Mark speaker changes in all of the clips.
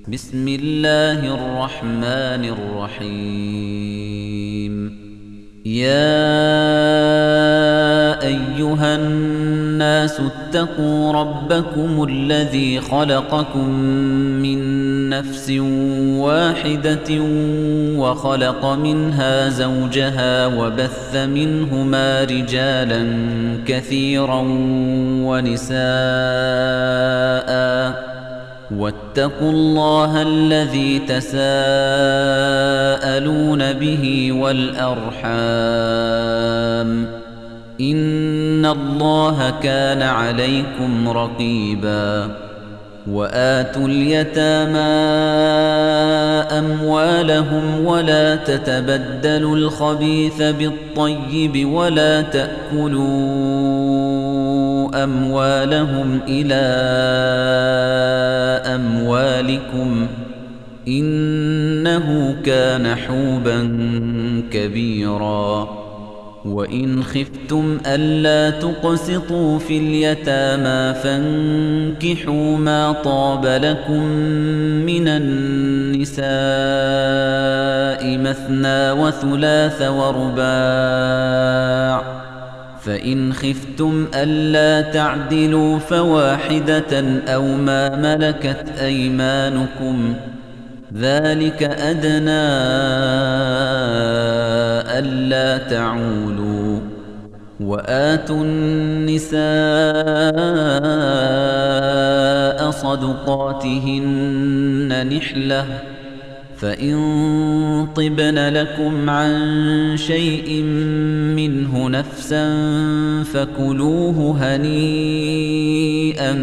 Speaker 1: بسم الله الرحمن الرحيم. يا أيها الناس اتقوا ربكم الذي خلقكم من نفس واحدة وخلق منها زوجها وبث منهما رجالا كثيرا ونساء واتقوا الله الذي تساءلون به والأرحام إن الله كان عليكم رقيبا. وآتوا اليتامى أموالهم ولا تتبدلوا الخبيث بالطيب ولا تأكلوا أموالهم إلى أموالكم إنه كان حوبا كبيرا. وإن خفتم ألا تقسطوا في اليتامى فانكحوا ما طاب لكم من النساء مثنى وثلاث ورباع، فإن خفتم ألا تعدلوا فواحدة أو ما ملكت أيمانكم ذلك أدنى ألا تعولوا. وآتوا النساء صدقاتهن نحلة، فإن طبن لكم عن شيء منه نفسا فكلوه هنيئا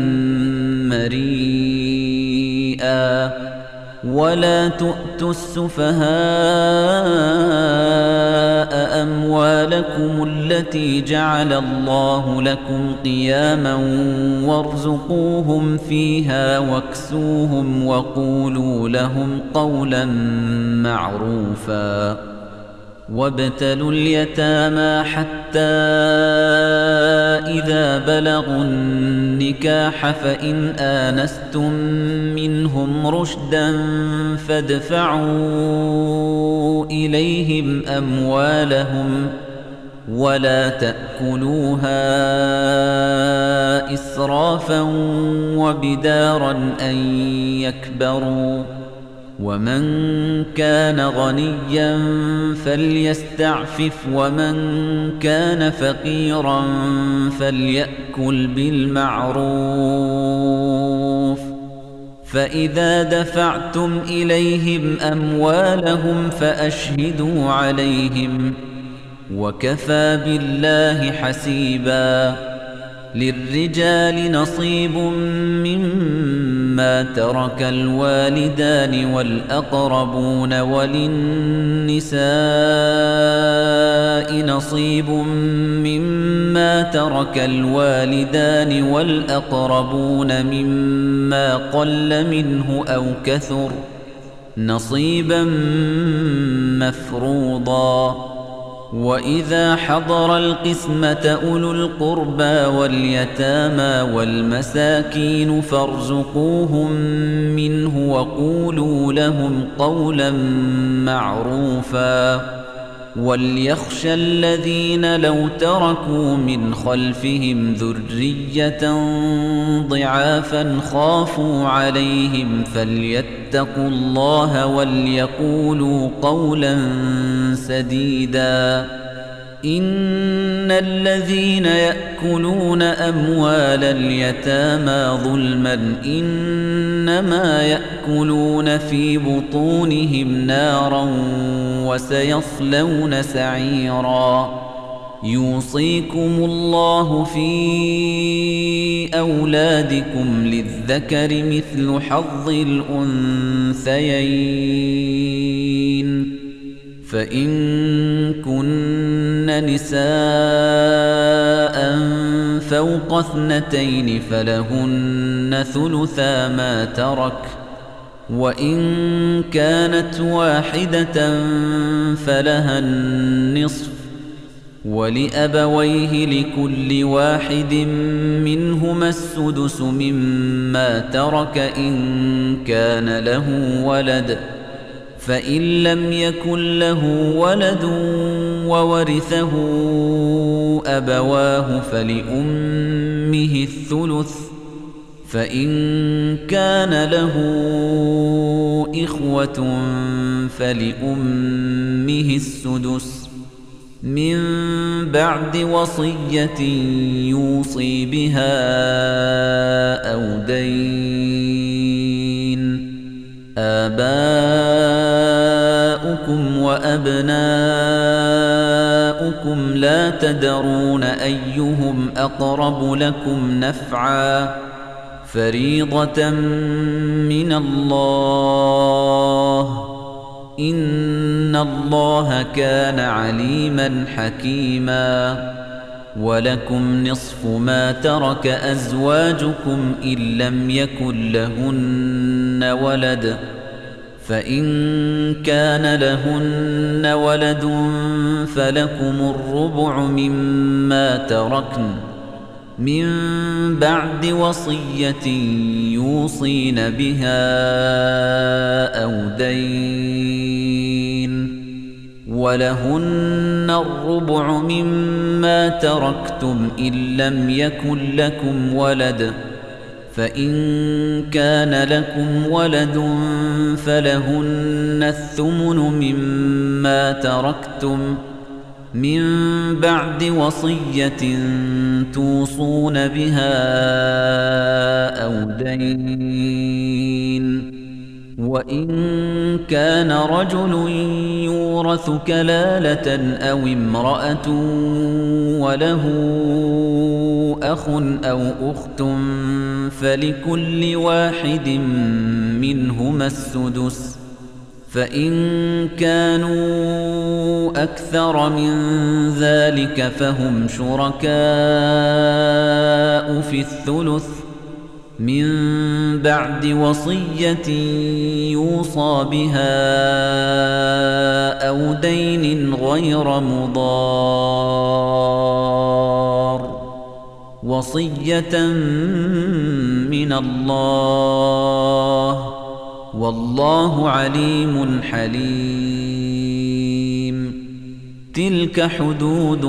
Speaker 1: مريئا. ولا تؤتوا السفهاء أموالكم التي جعل الله لكم قياما وارزقوهم فيها واكسوهم وقولوا لهم قولا معروفا. وابتلوا اليتامى حتى إذا بلغوا النكاح فإن آنستم منهم رشدا فادفعوا إليهم أموالهم ولا تأكلوها إسرافا وبدارا أن يكبروا. ومن كان غنيا فليستعفف ومن كان فقيرا فليأكل بالمعروف. فإذا دفعتم إليهم أموالهم فأشهدوا عليهم وكفى بالله حسيبا. للرجال نصيب مما ترك الوالدان والأقربون وللنساء نصيب مما ترك الوالدان والأقربون مما قل منه أو كثر نصيبا مفروضا. وإذا حضر القسمة أولو القربى واليتامى والمساكين فارزقوهم منه وقولوا لهم قولا معروفا. وليخشى الذين لو تركوا من خلفهم ذرية ضعافا خافوا عليهم فليتقوا الله وليقولوا قولا سديدا. إن الذين يأكلون أموال اليتامى ظلما إنما يأكلون في بطونهم نارا وسيصلون سعيرا. يوصيكم الله في أولادكم للذكر مثل حظ الأنثيين، فإن كن نساء فوق 2 فلهن ثلثا ما ترك، وإن كانت واحدة فلها النصف، ولأبويه لكل واحد منهما السدس مما ترك إن كان له ولد فإن لم يكن له ولد وورثه أبواه فلأمه الثلث فإن كان له إخوة فلأمه السدس من بعد وصية يوصي بها أو دين آباؤكم وأبناؤكم لا تدرون أيهم أقرب لكم نفعا فريضة من الله إن الله كان عليما حكيما ولكم نصف ما ترك أزواجكم إن لم يكن لهن ولد فإن كان لهن ولد فلكم الربع مما تركن من بعد وصية يوصين بها أو دين ولهن الربع مما تركتم إن لم يكن لكم ولد فإن كان لكم ولد فلهن الثمن مما تركتم من بعد وصية توصون بها أو دين وإن كان رجل يورث كلالة أو امرأة وله أخ أو أخت فلكل واحد منهما السدس فإن كانوا أكثر من ذلك فهم شركاء في الثلث من بعد وصية يوصى بها أو دين غير مضار وصية من الله والله عليم حليم تلك حدود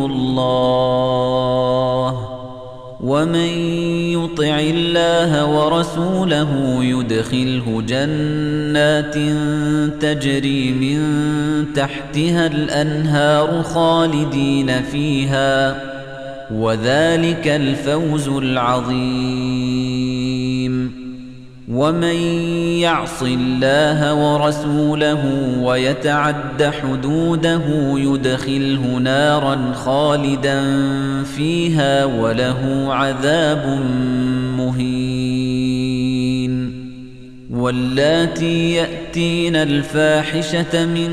Speaker 1: الله ومن يطع الله ورسوله يدخله جنات تجري من تحتها الأنهار خالدين فيها وذلك الفوز العظيم ومن يعص الله ورسوله ويتعد حدوده يدخله نارا خالدا فيها وله عذاب مهين واللاتي يأتين الفاحشة من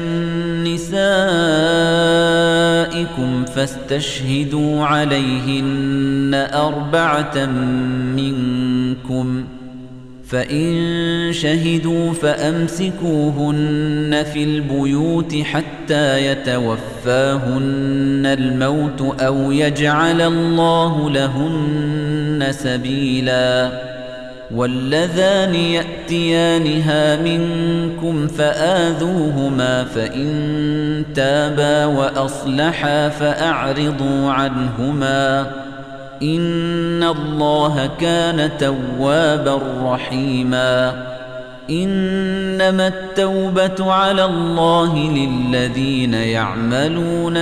Speaker 1: نسائكم فاستشهدوا عليهن 4 منكم فإن شهدوا فأمسكوهن في البيوت حتى يتوفاهن الموت أو يجعل الله لهن سبيلا واللذان يأتيانها منكم فآذوهما فإن تابا وأصلحا فأعرضوا عنهما إن الله كان توابا رحيما إنما التوبة على الله للذين يعملون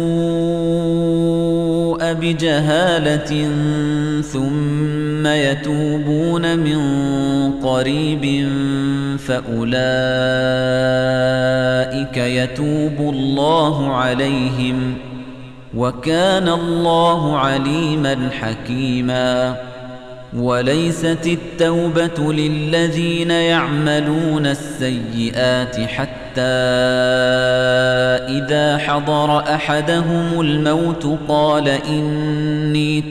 Speaker 1: السوء بجهالة ثم يتوبون من قريب فأولئك يتوب الله عليهم وكان الله عليما حكيما وليست التوبة للذين يعملون السيئات حتى إذا حضر أحدهم الموت قال إني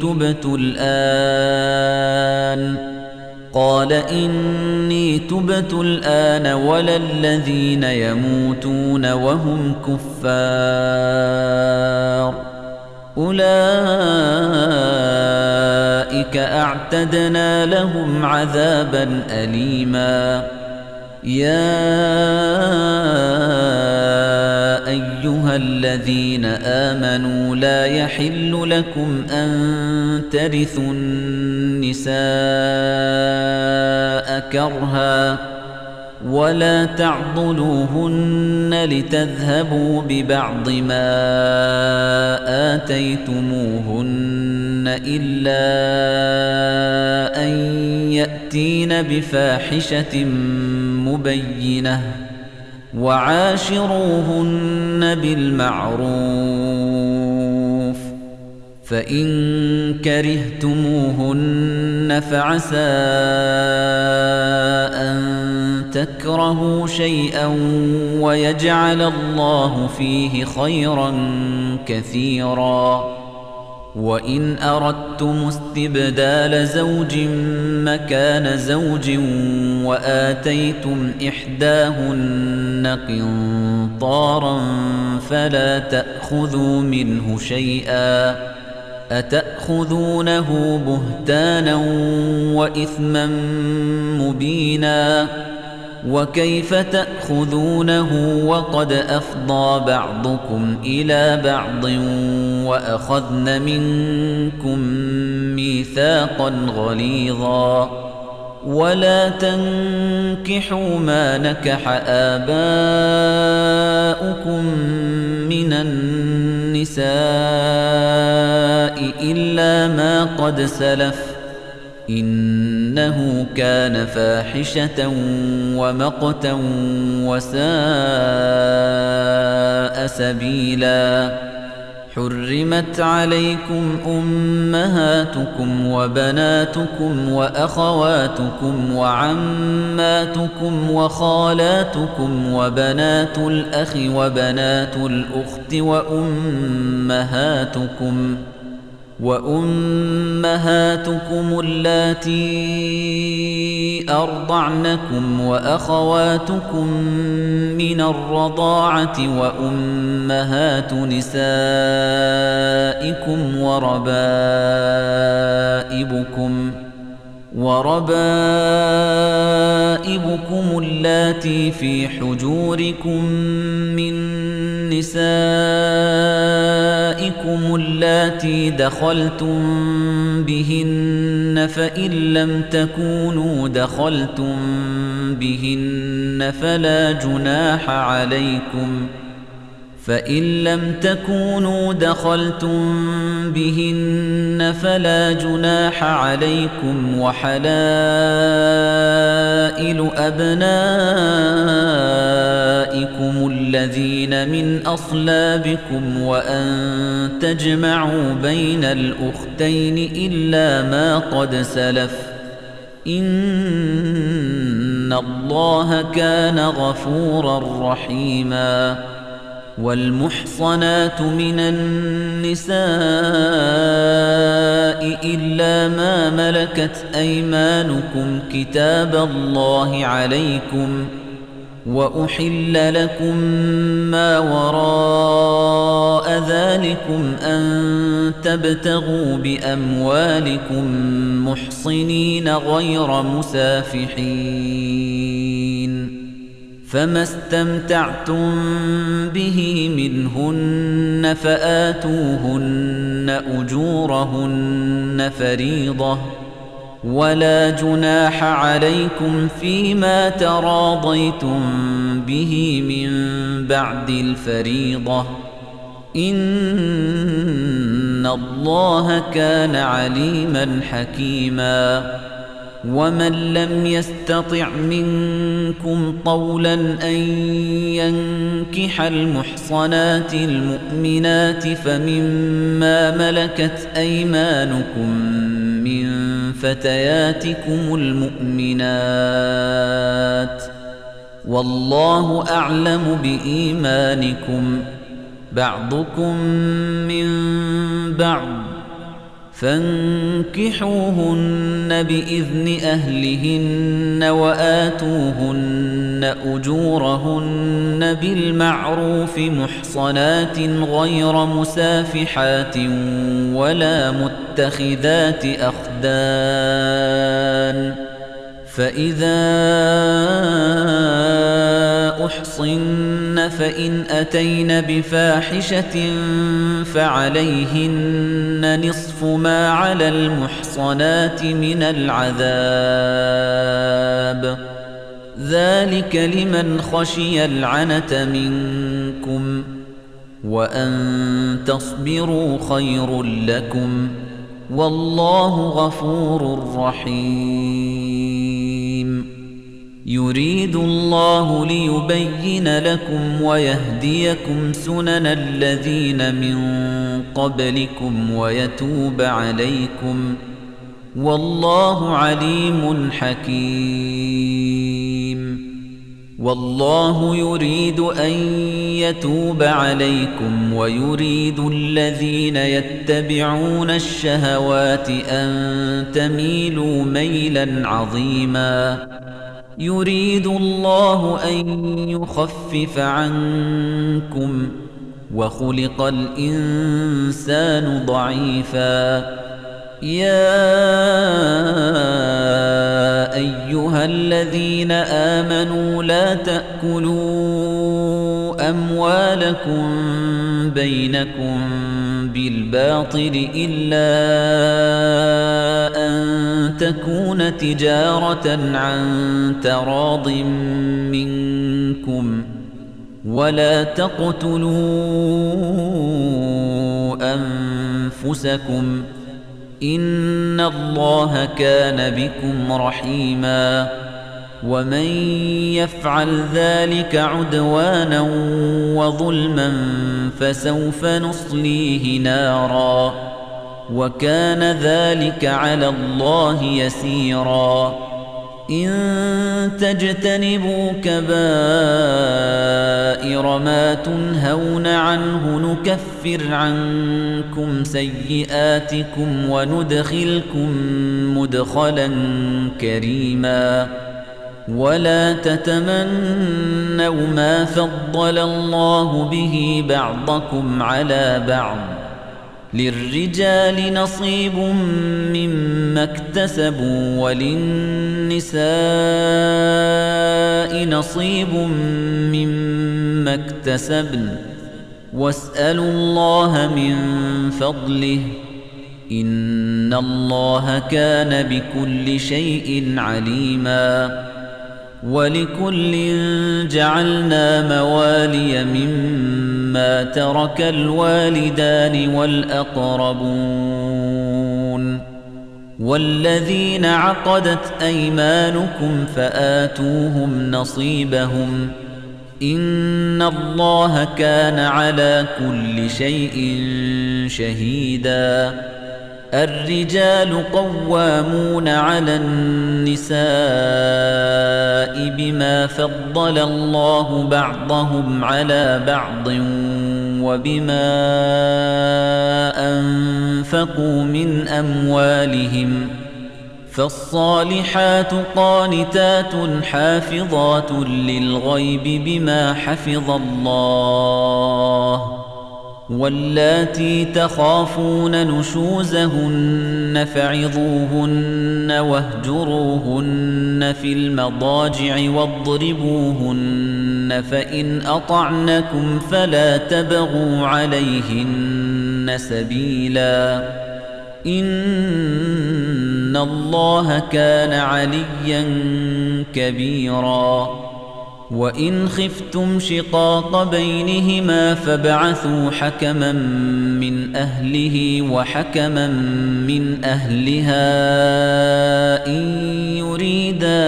Speaker 1: تبت الآن ولا الذين يموتون وهم كفار أولئك أعتدنا لهم عذابا أليما يا أيها الذين آمنوا لا يحل لكم أن ترثوا النساء كرها ولا تعضلوهن لتذهبوا ببعض ما آتيتموهن إلا أن يأتين بفاحشة مبينة وعاشروهن بالمعروف فإن كرهتموهن فعسى أن تكرهوا شيئا ويجعل الله فيه خيرا كثيرا وإن أردتم استبدال زوج مكان زوج وآتيتم إحداهن قنطارا فلا تأخذوا منه شيئا أتأخذونه بهتانا وإثما مبينا وكيف تأخذونه وقد أفضى بعضكم إلى بعض وأخذن منكم ميثاقا غليظا ولا تنكحوا ما نكح آباؤكم من النساء إلا ما قد سلف إنه كان فاحشة ومقتا وساء سبيلا حرمت عليكم أمهاتكم وبناتكم وأخواتكم وعماتكم وخالاتكم وبنات الأخ وبنات الأخت وأمهاتكم اللاتي أرضعنكم وأخواتكم من الرضاعة وأمهات نسائكم وربائبكم اللاتي في حجوركم من نسائكم اللاتي دخلتم بهن فإن لم تكونوا دخلتم بهن فلا جناح عليكم وحلائل أبنائكم الذين من أصلابكم وأن تجمعوا بين الأختين إلا ما قد سلف إن الله كان غفورا رحيما والمحصنات من النساء إلا ما ملكت أيمانكم كتاب الله عليكم وأحل لكم ما وراء ذلكم أن تبتغوا بأموالكم محصنين غير مسافحين فما استمتعتم به منهن فآتوهن أجورهن فريضة ولا جناح عليكم فيما تراضيتم به من بعد الفريضة إن الله كان عليما حكيما ومن لم يستطع منكم طولا أن ينكح المحصنات المؤمنات فمما ملكت أيمانكم من فتياتكم المؤمنات والله أعلم بإيمانكم بعضكم من بعض فانكحوهن بإذن أهلهن وآتوهن أجورهن بالمعروف محصنات غير مسافحات ولا متخذات أخدان فإذا أحصن فإن أتين بفاحشة فعليهن نصف ما على المحصنات من العذاب ذلك لمن خشي العنة منكم وأن تصبروا خير لكم والله غفور رحيم يريد الله ليبين لكم ويهديكم سنن الذين من قبلكم ويتوب عليكم والله عليم حكيم والله يريد أن يتوب عليكم ويريد الذين يتبعون الشهوات أن تميلوا ميلا عظيما يريد الله أن يخفف عنكم وخلق الإنسان ضعيفا يا أيها الذين آمنوا لا تأكلوا أموالكم بينكم بالباطل إلا أن تكون تجارة عن تراض منكم ولا تقتلوا أنفسكم إن الله كان بكم رحيما ومن يفعل ذلك عدوانا وظلما فسوف نصليه نارا وكان ذلك على الله يسيرا إن تجتنبوا كبائر ما تنهون عنه نكفر عنكم سيئاتكم وندخلكم مدخلا كريما ولا تتمنوا ما فضل الله به بعضكم على بعض للرجال نصيب مما اكتسبوا وللنساء نصيب مما اكتسبن واسألوا الله من فضله إن الله كان بكل شيء عليما ولكل جعلنا موالي مما ترك الوالدان والأقربون والذين عقدت أيمانكم فآتوهم نصيبهم إن الله كان على كل شيء شهيدا الرجال قوامون على النساء بما فضل الله بعضهم على بعض وبما أنفقوا من أموالهم فالصالحات قانتات حافظات للغيب بما حفظ الله واللاتي تخافون نشوزهن فعظوهن واهجروهن في المضاجع واضربوهن فإن أطعنكم فلا تبغوا عليهن سبيلا إن الله كان عليا كبيرا وإن خفتم شقاق بينهما فابعثوا حكما من أهله وحكما من أهلها إن يريدا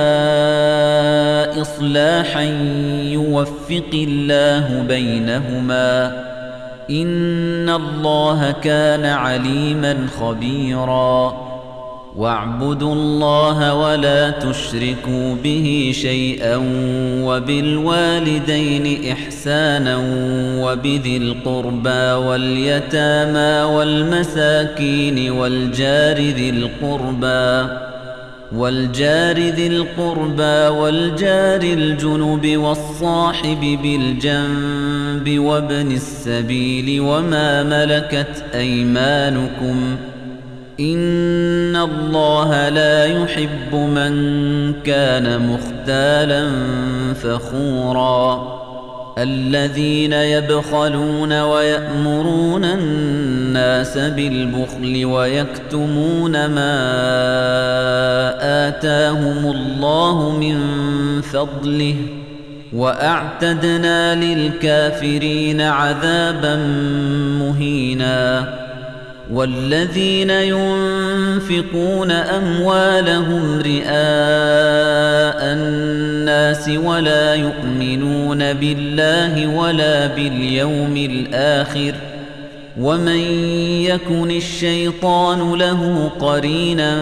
Speaker 1: إصلاحا يوفق الله بينهما إن الله كان عليما خبيرا واعبدوا الله ولا تشركوا به شيئا وبالوالدين إحسانا وبذي القربى واليتامى والمساكين والجار ذي القربى والجار ذي القربى والجار الجنب والصاحب بالجنب وابن السبيل وما ملكت أيمانكم إن الله لا يحب من كان مختالا فخورا الذين يبخلون ويأمرون الناس بالبخل ويكتمون ما آتاهم الله من فضله وأعتدنا للكافرين عذابا مهينا والذين ينفقون أموالهم رئاء الناس ولا يؤمنون بالله ولا باليوم الآخر ومن يكن الشيطان له قرينا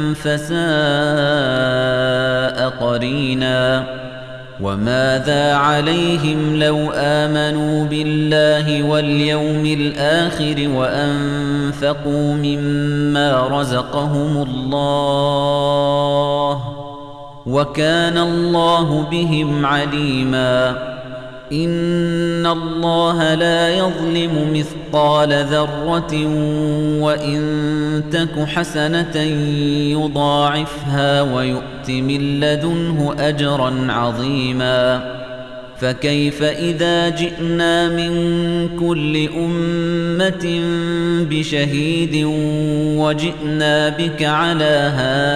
Speaker 1: فساء قرينا وماذا عليهم لو آمنوا بالله واليوم الآخر وأنفقوا مما رزقهم الله وكان الله بهم عليما إن الله لا يظلم مثقال ذرة وإن تك حسنة يضاعفها ويؤت من لدنه أجرا عظيما فكيف إذا جئنا من كل أمة بشهيد وجئنا بك على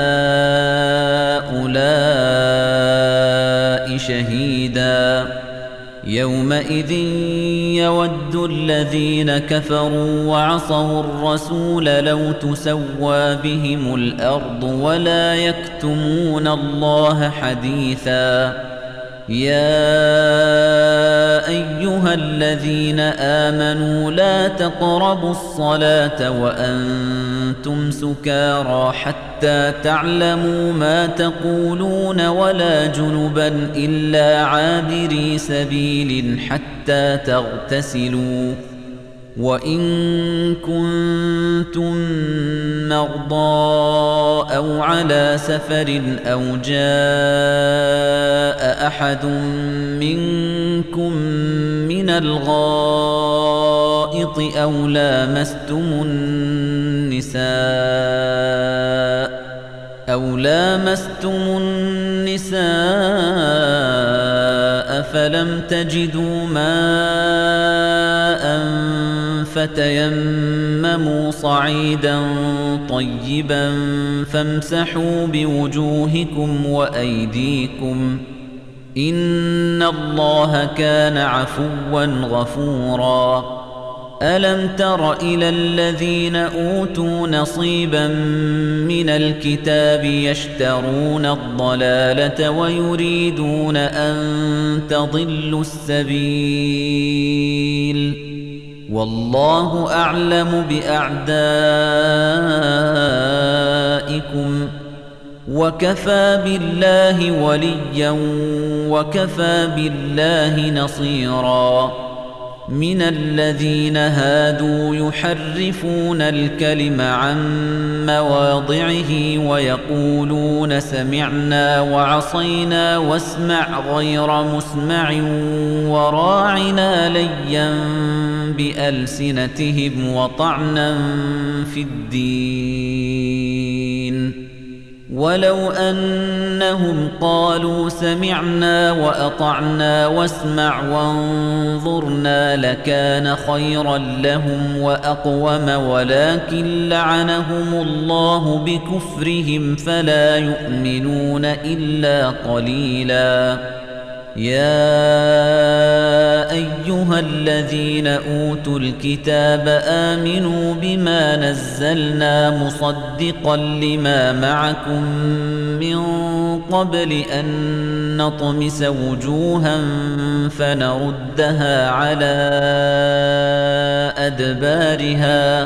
Speaker 1: هؤلاء شهيدا يومئذ يود الذين كفروا وعصوا الرسول لو تسوى بهم الأرض ولا يكتمون الله حديثا يا أيها الذين آمنوا لا تقربوا الصلاة وأنتم سكارى حتى تعلموا ما تقولون ولا جنبا إلا عابري سبيل حتى تغتسلوا وإن كنتم مرضى أو على سفر أو جاء أحد منكم من الغائط أو لامستم النساء فلم تجدوا ماء فتيمموا صعيدا طيبا فامسحوا بوجوهكم وأيديكم إن الله كان عفوا غفورا ألم تر إلى الذين أوتوا نصيبا من الكتاب يشترون الضلالة ويريدون أن تضلوا السبيل والله أعلم بأعدائكم وكفى بالله وليا وكفى بالله نصيرا من الذين هادوا يحرفون الكلم عن مواضعه ويقولون سمعنا وعصينا واسمع غير مسمع وراعنا ليا بألسنتهم وطعنا في الدين ولو أنهم قالوا سمعنا وأطعنا واسمع وانظرنا لكان خيرا لهم وأقوم ولكن لعنهم الله بكفرهم فلا يؤمنون إلا قليلا يا أيها الذين أوتوا الكتاب آمنوا بما نزلنا مصدقا لما معكم من قبل أن نطمس وجوها فنردها على أدبارها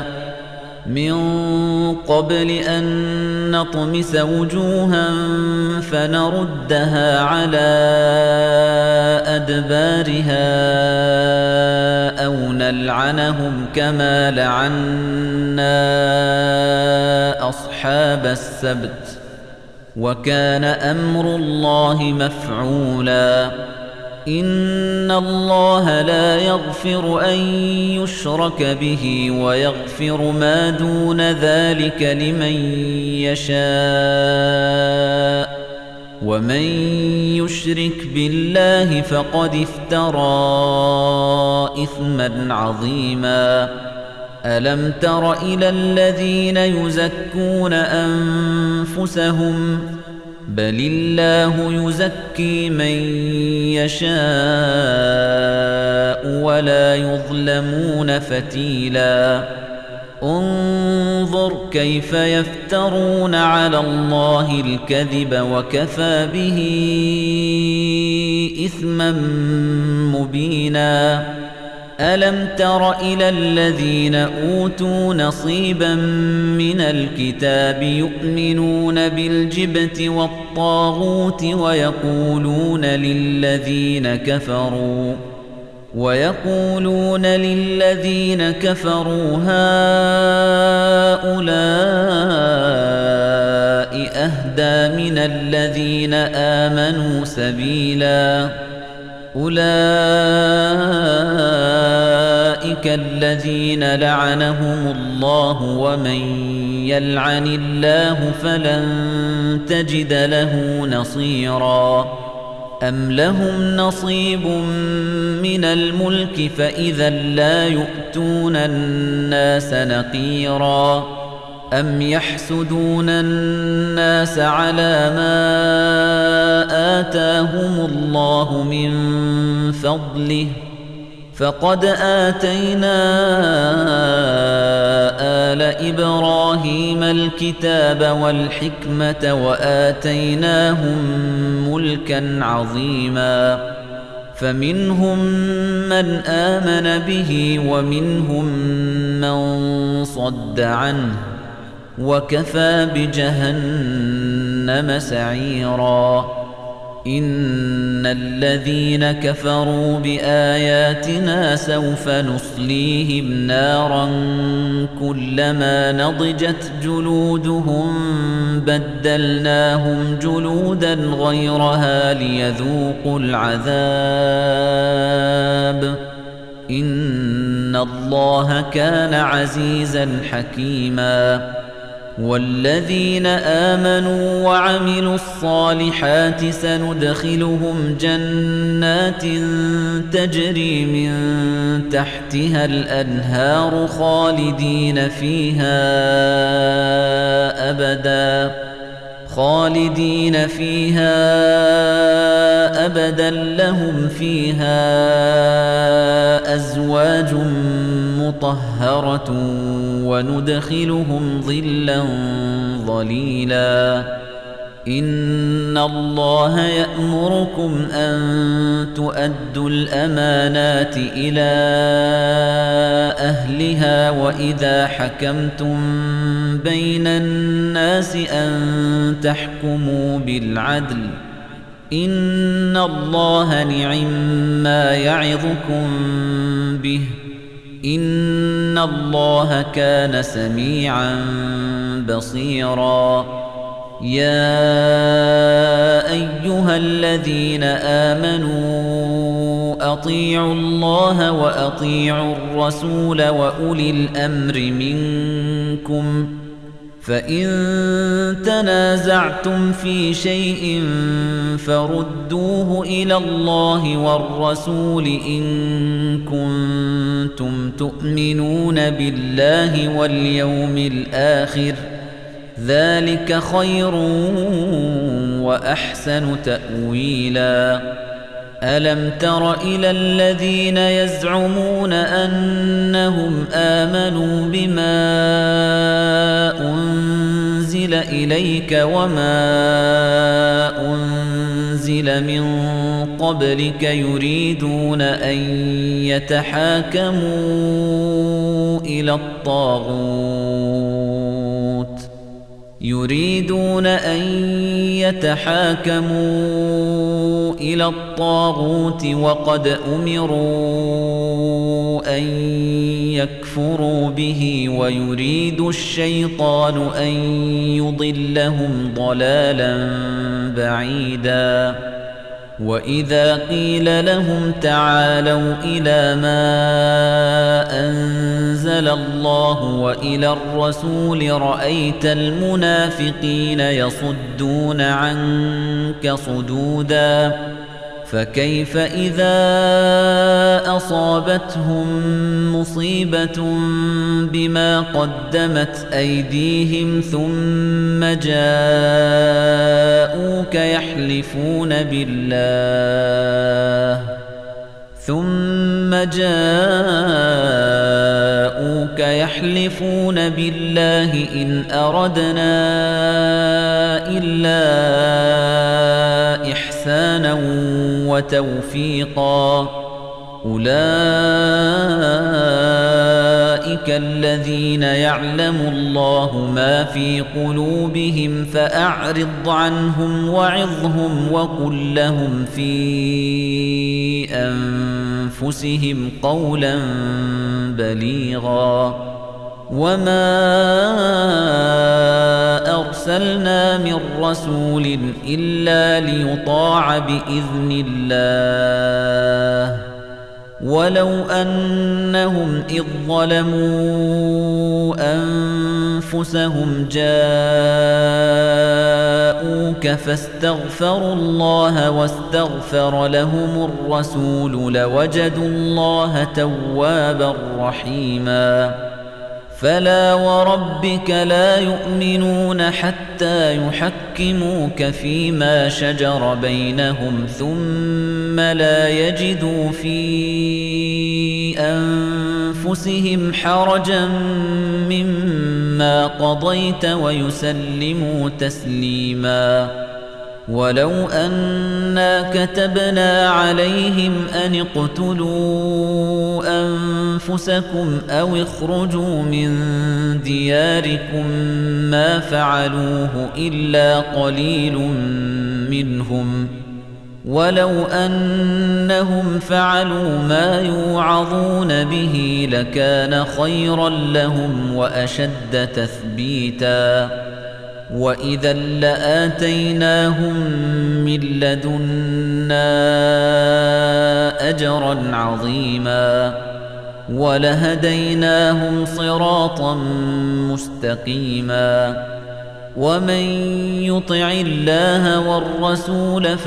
Speaker 1: أو نلعنهم كما لعنا أصحاب السبت وكان أمر الله مفعولا إن الله لا يغفر أن يشرك به ويغفر ما دون ذلك لمن يشاء ومن يشرك بالله فقد افترى إثما عظيما ألم تر إلى الذين يزكون أنفسهم بل الله يزكي من يشاء ولا يظلمون فتيلا انظر كيف يفترون على الله الكذب وكفى به إثما مبينا ألم تر إلى الذين أوتوا نصيبا من الكتاب يؤمنون بالجبت والطاغوت ويقولون للذين كفروا هؤلاء أهدى من الذين آمنوا سبيلا أولئك الذين لعنهم الله ومن يلعن الله فلن تجد له نصيرا أم لهم نصيب من الملك فإذا لا يؤتون الناس نقيرا أم يحسدون الناس على ما آتاهم الله من فضله فقد آتينا آل إبراهيم الكتاب والحكمة وآتيناهم ملكا عظيما فمنهم من آمن به ومنهم من صد عنه وكفى بجهنم سعيرا إن الذين كفروا بآياتنا سوف نصليهم نارا كلما نضجت جلودهم بدلناهم جلودا غيرها ليذوقوا العذاب إن الله كان عزيزا حكيما والذين آمنوا وعملوا الصالحات سندخلهم جنات تجري من تحتها الأنهار خالدين فيها أبدا لهم فيها أزواج مطهرة وندخلهم ظلا ظليلا إن الله يأمركم أن تؤدوا الأمانات إلى أهلها وإذا حكمتم بين الناس أن تحكموا بالعدل إن الله نعم يعظكم به إن الله كان سميعا بصيرا يا أيها الذين آمنوا أطيعوا الله وأطيعوا الرسول وأولي الأمر منكم فإن تنازعتم في شيء فردوه إلى الله والرسول إن كنتم تؤمنون بالله واليوم الآخر ذلك خير وأحسن تأويلا ألم تر إلى الذين يزعمون أنهم آمنوا بما أنزل إليك وما أنزل من قبلك يريدون أن يتحاكموا إلى الطاغوت يريدون أن يتحاكموا إلى الطاغوت وقد أمروا أن يكفروا به ويريد الشيطان أن يضلهم ضلالا بعيدا وإذا قيل لهم تعالوا إلى ما أنزل الله وإلى الرسول رأيت المنافقين يصدون عنك صدودا فكيف إذا أصابتهم مصيبة بما قدمت أيديهم ثم جاءوك يحلفون بالله إن أردنا إلا إحسانا وتوفيقا أولئك الذين يعلم الله ما في قلوبهم فأعرض عنهم وعظهم وقل لهم في أنفسهم قولا بليغا وما أرسلنا من رسول إلا ليطاع بإذن الله ولو أنهم إذ ظلموا أنفسهم جاءوك فاستغفروا الله واستغفر لهم الرسول لوجدوا الله توابا رحيما فلا وربك لا يؤمنون حتى يحكموك فيما شجر بينهم ثم لا يجدوا في أنفسهم حرجا مما قضيت ويسلموا تسليما ولو أنا كتبنا عليهم أن اقتلوا أنفسكم أو اخرجوا من دياركم ما فعلوه إلا قليل منهم ولو أنهم فعلوا ما يوعظون به لكان خيرا لهم وأشد تثبيتا وإذا لآتيناهم من لدنا أجرا عظيما ولهديناهم صراطا مستقيما ومن يطع الله والرسول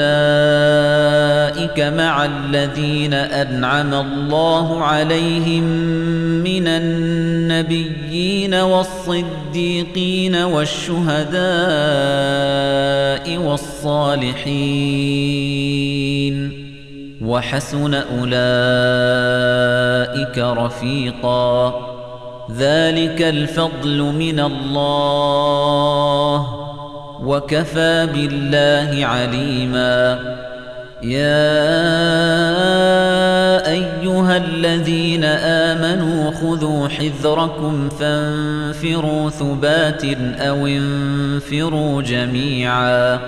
Speaker 1: فأولئك مع الذين أنعم الله عليهم من النبيين والصديقين والشهداء والصالحين وحسن أولئك رفيقا ذلك الفضل من الله وكفى بالله عليما يا أيها الذين آمنوا خذوا حذركم فانفروا ثبات أو انفروا جميعا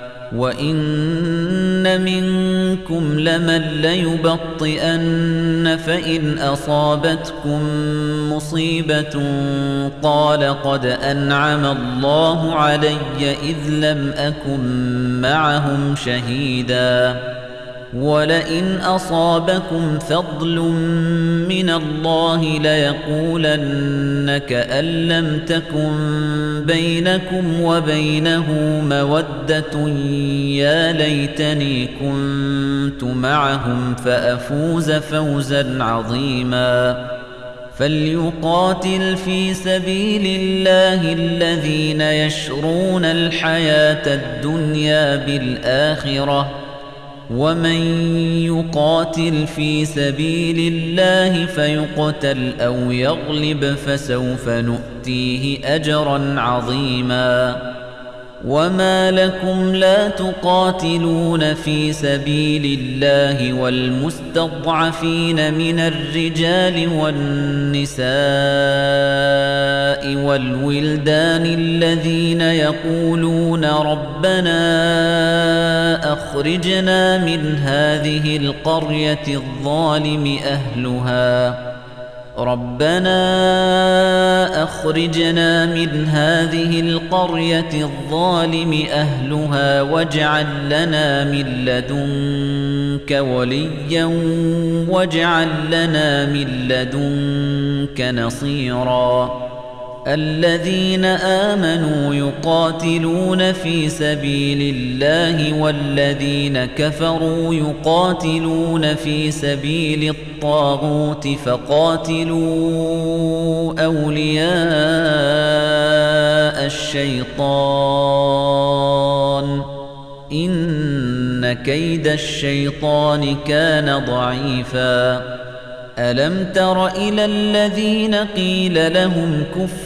Speaker 1: وإن منكم لمن ليبطئن فإن أصابتكم مصيبة قال قد أنعم الله علي إذ لم أكن معهم شهيدا ولئن أصابكم فضل من الله ليقولن كأن لم تكن بينكم وبينه مودة يا ليتني كنت معهم فأفوز فوزا عظيما فليقاتل في سبيل الله الذين يشرون الحياة الدنيا بالآخرة ومن يقاتل في سبيل الله فيقتل أو يغلب فسوف نؤتيه أجرا عظيما وما لكم لا تقاتلون في سبيل الله والمستضعفين من الرجال والنساء والولدان الذين يقولون ربنا أخرجنا من هذه القرية الظالم أهلها واجعل لنا من لدنك وليا واجعل لنا من لدنك نصيرا الذين آمنوا يقاتلون في سبيل الله والذين كفروا يقاتلون في سبيل الطاغوت فقاتلوا أولياء الشيطان إن كيد الشيطان كان ضعيفا ألم تر إلى الذين قيل لهم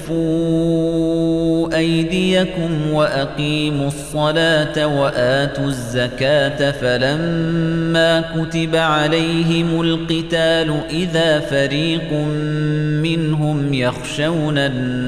Speaker 1: كفوا أيديكم وأقيموا الصلاة وآتوا الزكاة فلما كتب عليهم القتال إذا فريق منهم يخشون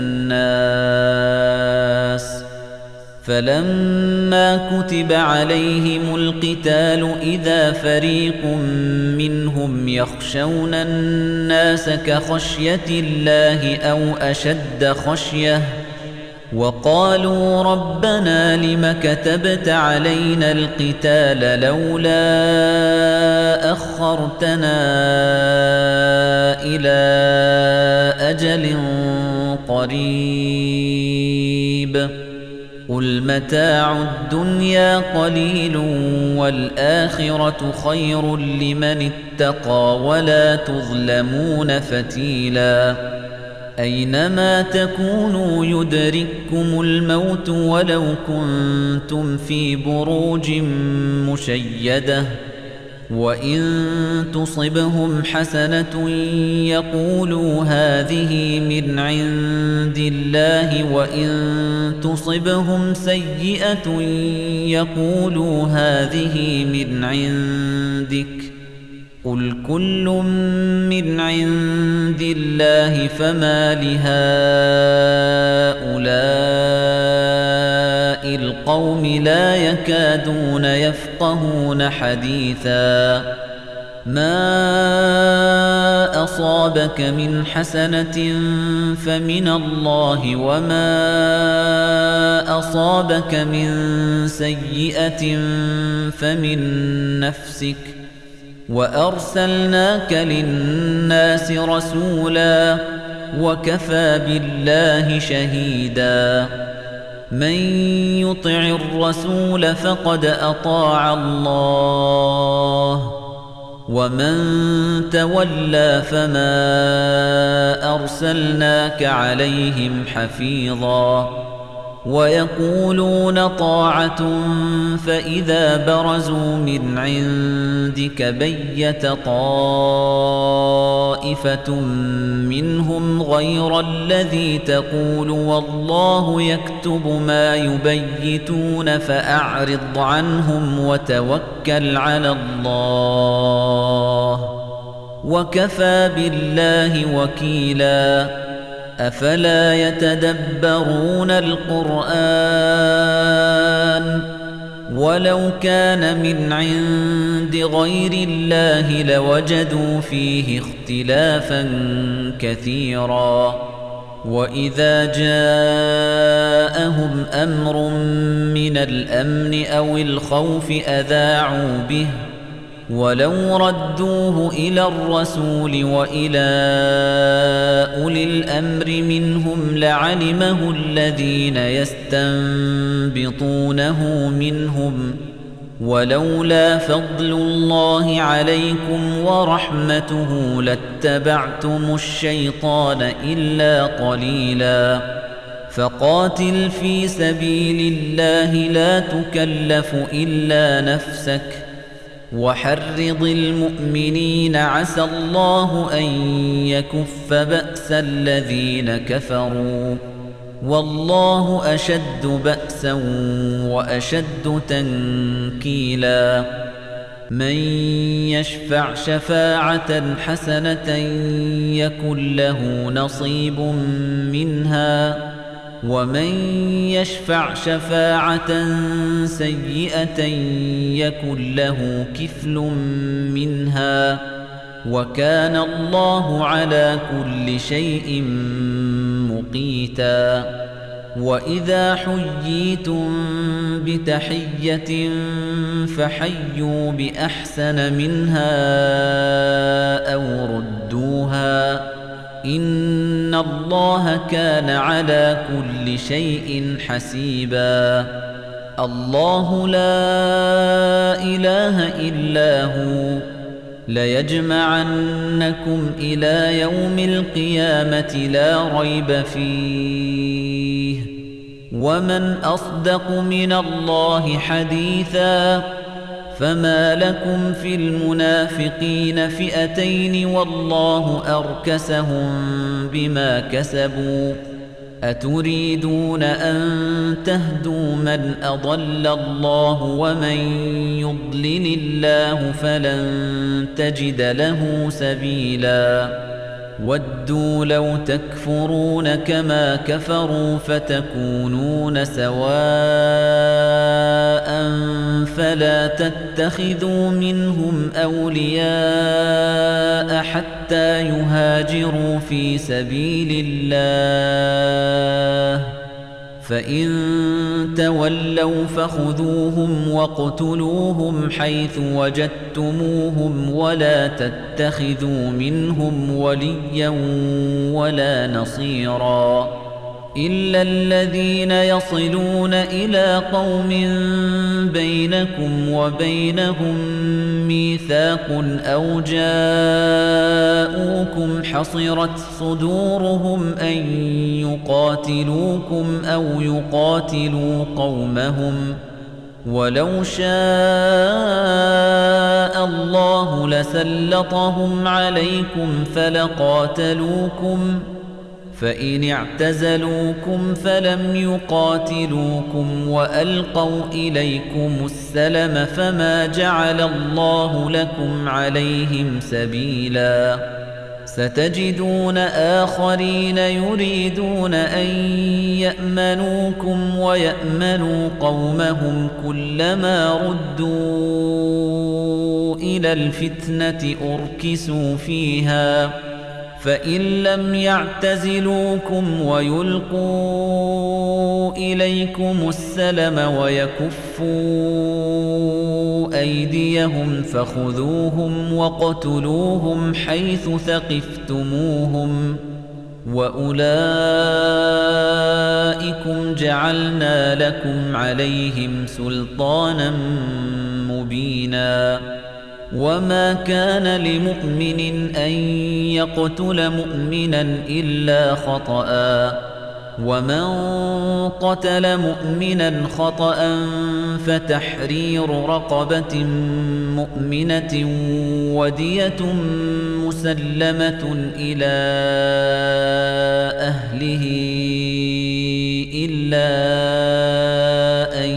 Speaker 1: الناس كخشية الله أو أشد خشية وقالوا ربنا لم كتبت علينا القتال لولا أخرتنا إلى أجل قريب قل متاع الدنيا قليل والآخرة خير لمن اتقى ولا تظلمون فتيلا أينما تكونوا يدرككم الموت ولو كنتم في بروج مشيدة وإن تصبهم حسنة يقولوا هذه من عند الله وإن تصبهم سيئة يقولوا هذه من عندك قل كل من عند الله فما لهؤلاء القوم لا يكادون يفقهون حديثا ما أصابك من حسنة فمن الله وما أصابك من سيئة فمن نفسك وأرسلناك للناس رسولا وكفى بالله شهيدا من يطع الرسول فقد أطاع الله ومن تولى فما أرسلناك عليهم حفيظا ويقولون طاعة فإذا برزوا من عندك بيت طائفة منهم غير الذي تقول والله يكتب ما يبيتون فأعرض عنهم وتوكل على الله وكفى بالله وكيلا أفلا يتدبرون القرآن ولو كان من عند غير الله لوجدوا فيه اختلافا كثيرا وإذا جاءهم أمر من الأمن أو الخوف أذاعوا به ولو ردوه إلى الرسول وإلى أولي الأمر منهم لعلمه الذين يستنبطونه منهم ولولا فضل الله عليكم ورحمته لاتبعتم الشيطان إلا قليلا فقاتل في سبيل الله لا تكلف إلا نفسك وحرض المؤمنين عسى الله أن يكف بأس الذين كفروا والله أشد بأسا وأشد تنكيلا من يشفع شفاعة حسنة يكن له نصيب منها ومن يشفع شفاعة سيئة يكن له كفل منها وكان الله على كل شيء مقيتا وإذا حييتم بتحية فحيوا بأحسن منها أو ردوها إن الله كان على كل شيء حسيبا الله لا إله إلا هو ليجمعنكم إلى يوم القيامة لا ريب فيه ومن أصدق من الله حديثا فما لكم في المنافقين فئتين والله أركسهم بما كسبوا أتريدون أن تهدوا من أضل الله ومن يضلل الله فلن تجد له سبيلا ودوا لو تكفرون كما كفروا فتكونون سواء فلا تتخذوا منهم أولياء حتى يهاجروا في سبيل الله فإن تولوا فخذوهم واقتلوهم حيث وجدتموهم ولا تتخذوا منهم وليا ولا نصيرا إلا الذين يصلون إلى قوم بينكم وبينهم ميثاق أو جاءوكم حصرت صدورهم أن يقاتلوكم أو يقاتلوا قومهم ولو شاء الله لسلطهم عليكم فلقاتلوكم فإن اعتزلوكم فلم يقاتلوكم وألقوا إليكم السلم فما جعل الله لكم عليهم سبيلا ستجدون آخرين يريدون أن يأمنوكم ويأمنوا قومهم كلما ردوا إلى الفتنة أركسوا فيها فإن لم يعتزلوكم ويلقوا إليكم السلم ويكفوا أيديهم فخذوهم واقتلوهم حيث ثقفتموهم وأولئكم جعلنا لكم عليهم سلطانا مبينا وما كان لمؤمن أن يقتل مؤمنا إلا خطأ ومن قتل مؤمنا خطأ فتحرير رقبة مؤمنة ودية مسلمة إلى أهله إلا أن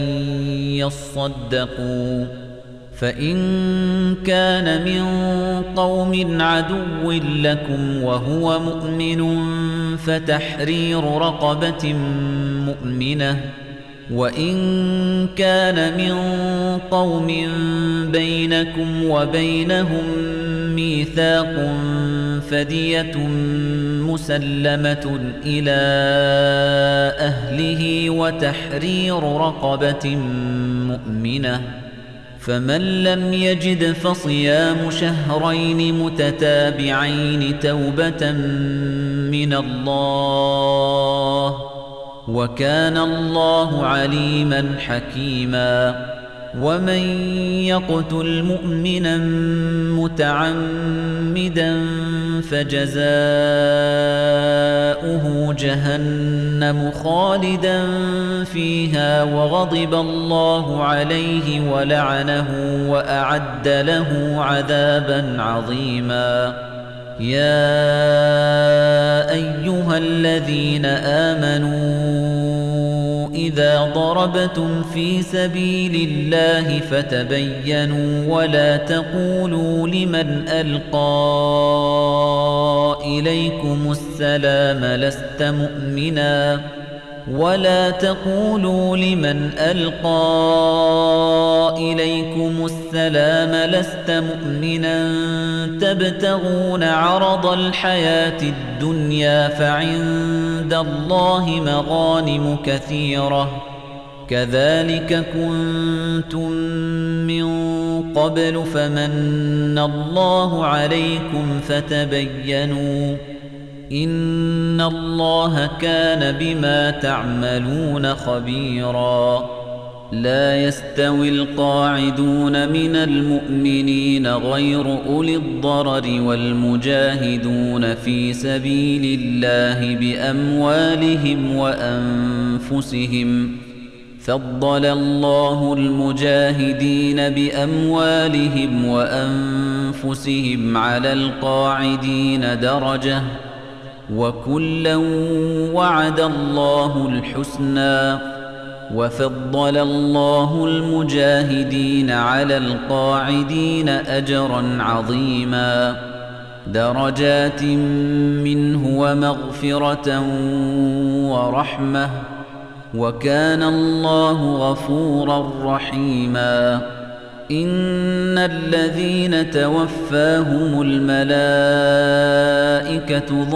Speaker 1: يصدقوا فإن كان من قوم عدو لكم وهو مؤمن فتحرير رقبة مؤمنة وإن كان من قوم بينكم وبينهم ميثاق فدية مسلمة إلى أهله وتحرير رقبة مؤمنة فمن لم يجد فصيام شهرين متتابعين توبة من الله وكان الله عليما حكيما ومن يقتل مؤمنا متعمدا فجزاؤه جهنم خالدا فيها وغضب الله عليه ولعنه وأعد له عذابا عظيما يا أيها الذين آمنوا إذا ضربتم في سبيل الله فتبينوا ولا تقولوا لمن ألقى إليكم السلام لست مؤمنا تبتغون عرض الحياة الدنيا فعند الله مغانم كثيرة كذلك كنتم من قبل فمن الله عليكم فتبينوا إن الله كان بما تعملون خبيرا لا يستوي القاعدون من المؤمنين غير أولي الضرر والمجاهدون في سبيل الله بأموالهم وأنفسهم فضل الله المجاهدين بأموالهم وأنفسهم على القاعدين درجة وكلا وعد الله الحسنى وفضل الله المجاهدين على القاعدين أجرا عظيما درجات منه ومغفرة ورحمة وكان الله غفورا رحيما إن الذين توفاهم الملائكة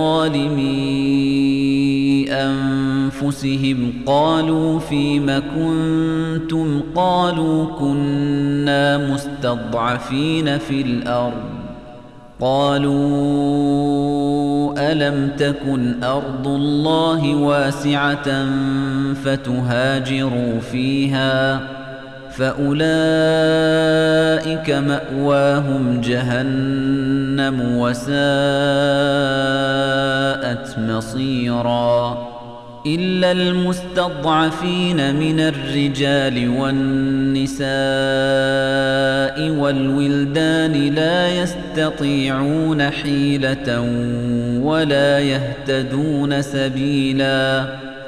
Speaker 1: ظالمي أنفسهم قالوا فيم كنتم قالوا كنا مستضعفين في الأرض قالوا ألم تكن أرض الله واسعة فتهاجروا فيها فأولئك مأواهم جهنم وساءت مصيرا إلا المستضعفين من الرجال والنساء والولدان لا يستطيعون حيلة ولا يهتدون سبيلا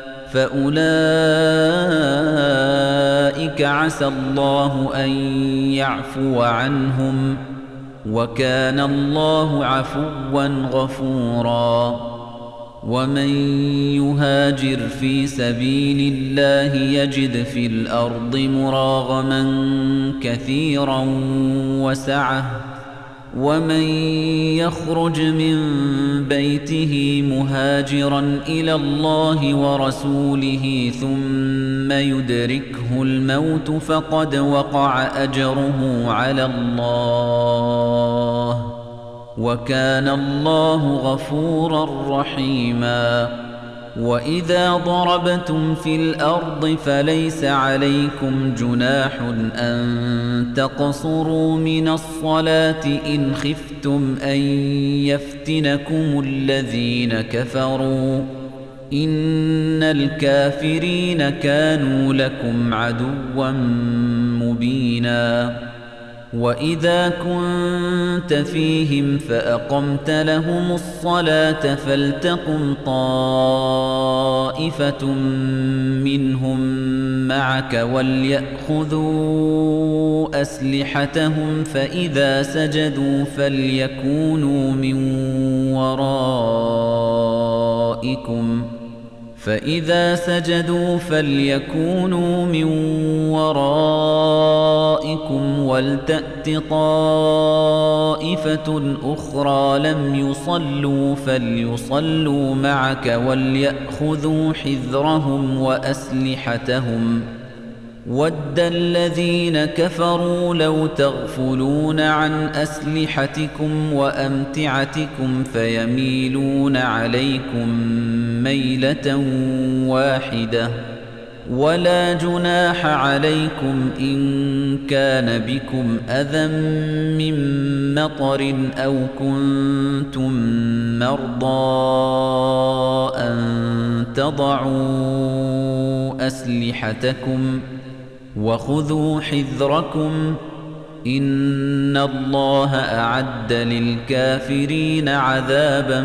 Speaker 1: فأولئك عسى الله أن يعفو عنهم وكان الله عفوا غفورا ومن يهاجر في سبيل الله يجد في الأرض مراغما كثيرا وسعة ومن يخرج من بيته مهاجرا إلى الله ورسوله ثم يدركه الموت فقد وقع أجره على الله وكان الله غفورا رحيما وإذا ضربتم في الأرض فليس عليكم جناح أن تقصروا من الصلاة إن خفتم أن يفتنكم الذين كفروا إن الكافرين كانوا لكم عدوا مبينا وإذا كنت فيهم فأقمت لهم الصلاة فلتقم طائفة منهم معك وليأخذوا أسلحتهم فإذا سجدوا فليكونوا من ورائكم ولتأت طائفة أخرى لم يصلوا فليصلوا معك وليأخذوا حذرهم وأسلحتهم وَدَّ الَّذِينَ كَفَرُوا لَوْ تَغْفُلُونَ عَنْ أَسْلِحَتِكُمْ وَأَمْتِعَتِكُمْ فَيَمِيلُونَ عَلَيْكُمْ مَيْلَةً وَاحِدَةً وَلَا جُنَاحَ عَلَيْكُمْ إِن كَانَ بِكُمْ أَذًى مِّن مَّطَرٍ أَوْ كُنتُم مَّرْضَىٰ أَن تَضَعُوا أَسْلِحَتَكُمْ وَخُذُوا حِذْرَكُمْ إن الله أعد للكافرين عذابا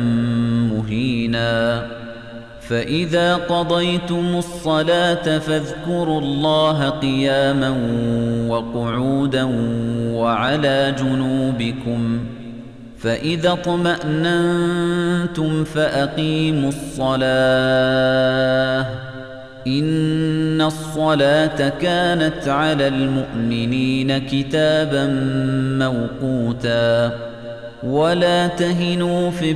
Speaker 1: مهينا فإذا قضيتم الصلاة فاذكروا الله قياما وقعودا وعلى جنوبكم فإذا اطمأننتم فأقيموا الصلاة إن الصلاة كانت على المؤمنين كتابا موقوتا ولا تهنوا في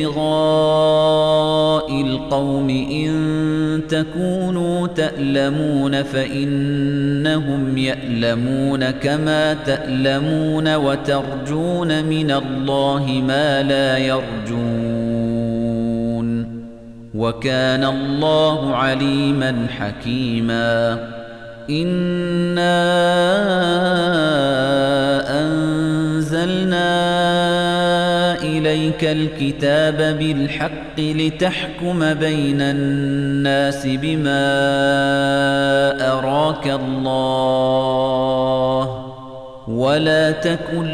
Speaker 1: ابتغاء القوم إن تكونوا تألمون فإنهم يألمون كما تألمون وترجون من الله ما لا يرجون وكان الله عليما حكيما إنا أنزلنا إليك الكتاب بالحق لتحكم بين الناس بما أراك الله ولا تكن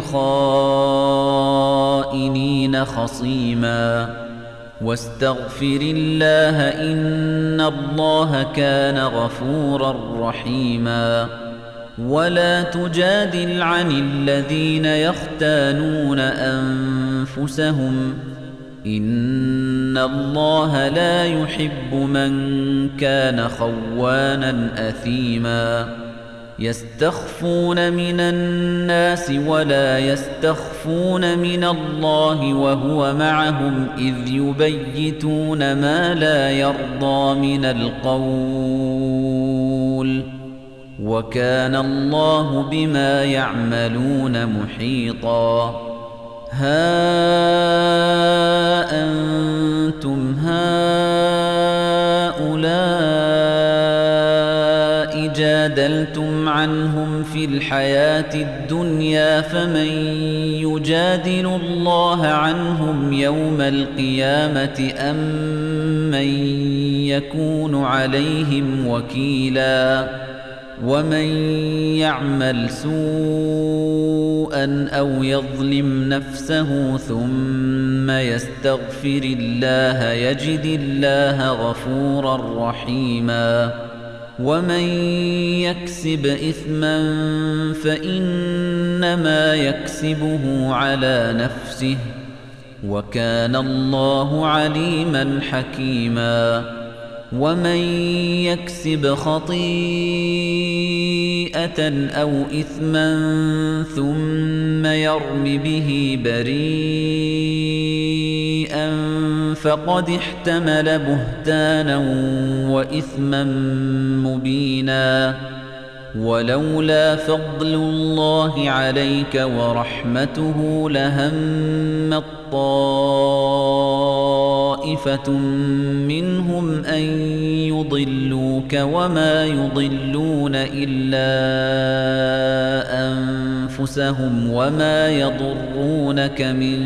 Speaker 1: للخائنين خصيما واستغفر الله إن الله كان غفورا رحيما ولا تجادل عن الذين يختانون أنفسهم إن الله لا يحب من كان خوانا أثيما يستخفون من الناس ولا يستخفون من الله وهو معهم إذ يبيتون ما لا يرضى من القول وكان الله بما يعملون محيطا ها أنتم هؤلاء جادلتم عنهم في الحياة الدنيا فمن يجادل الله عنهم يوم القيامة أم من يكون عليهم وكيلا ومن يعمل سوءا أو يظلم نفسه ثم يستغفر الله يجد الله غفورا رحيما ومن يكسب إثما فإنما يكسبه على نفسه وكان الله عليما حكيما ومن يكسب خطيئة أو إثما ثم يرم به بريئا فقد احتمل بهتانا وإثما مبينا ولولا فضل الله عليك ورحمته لهمت طائفة منهم أن يضلوك وما يضلون إلا أنفسهم وما يضرونك من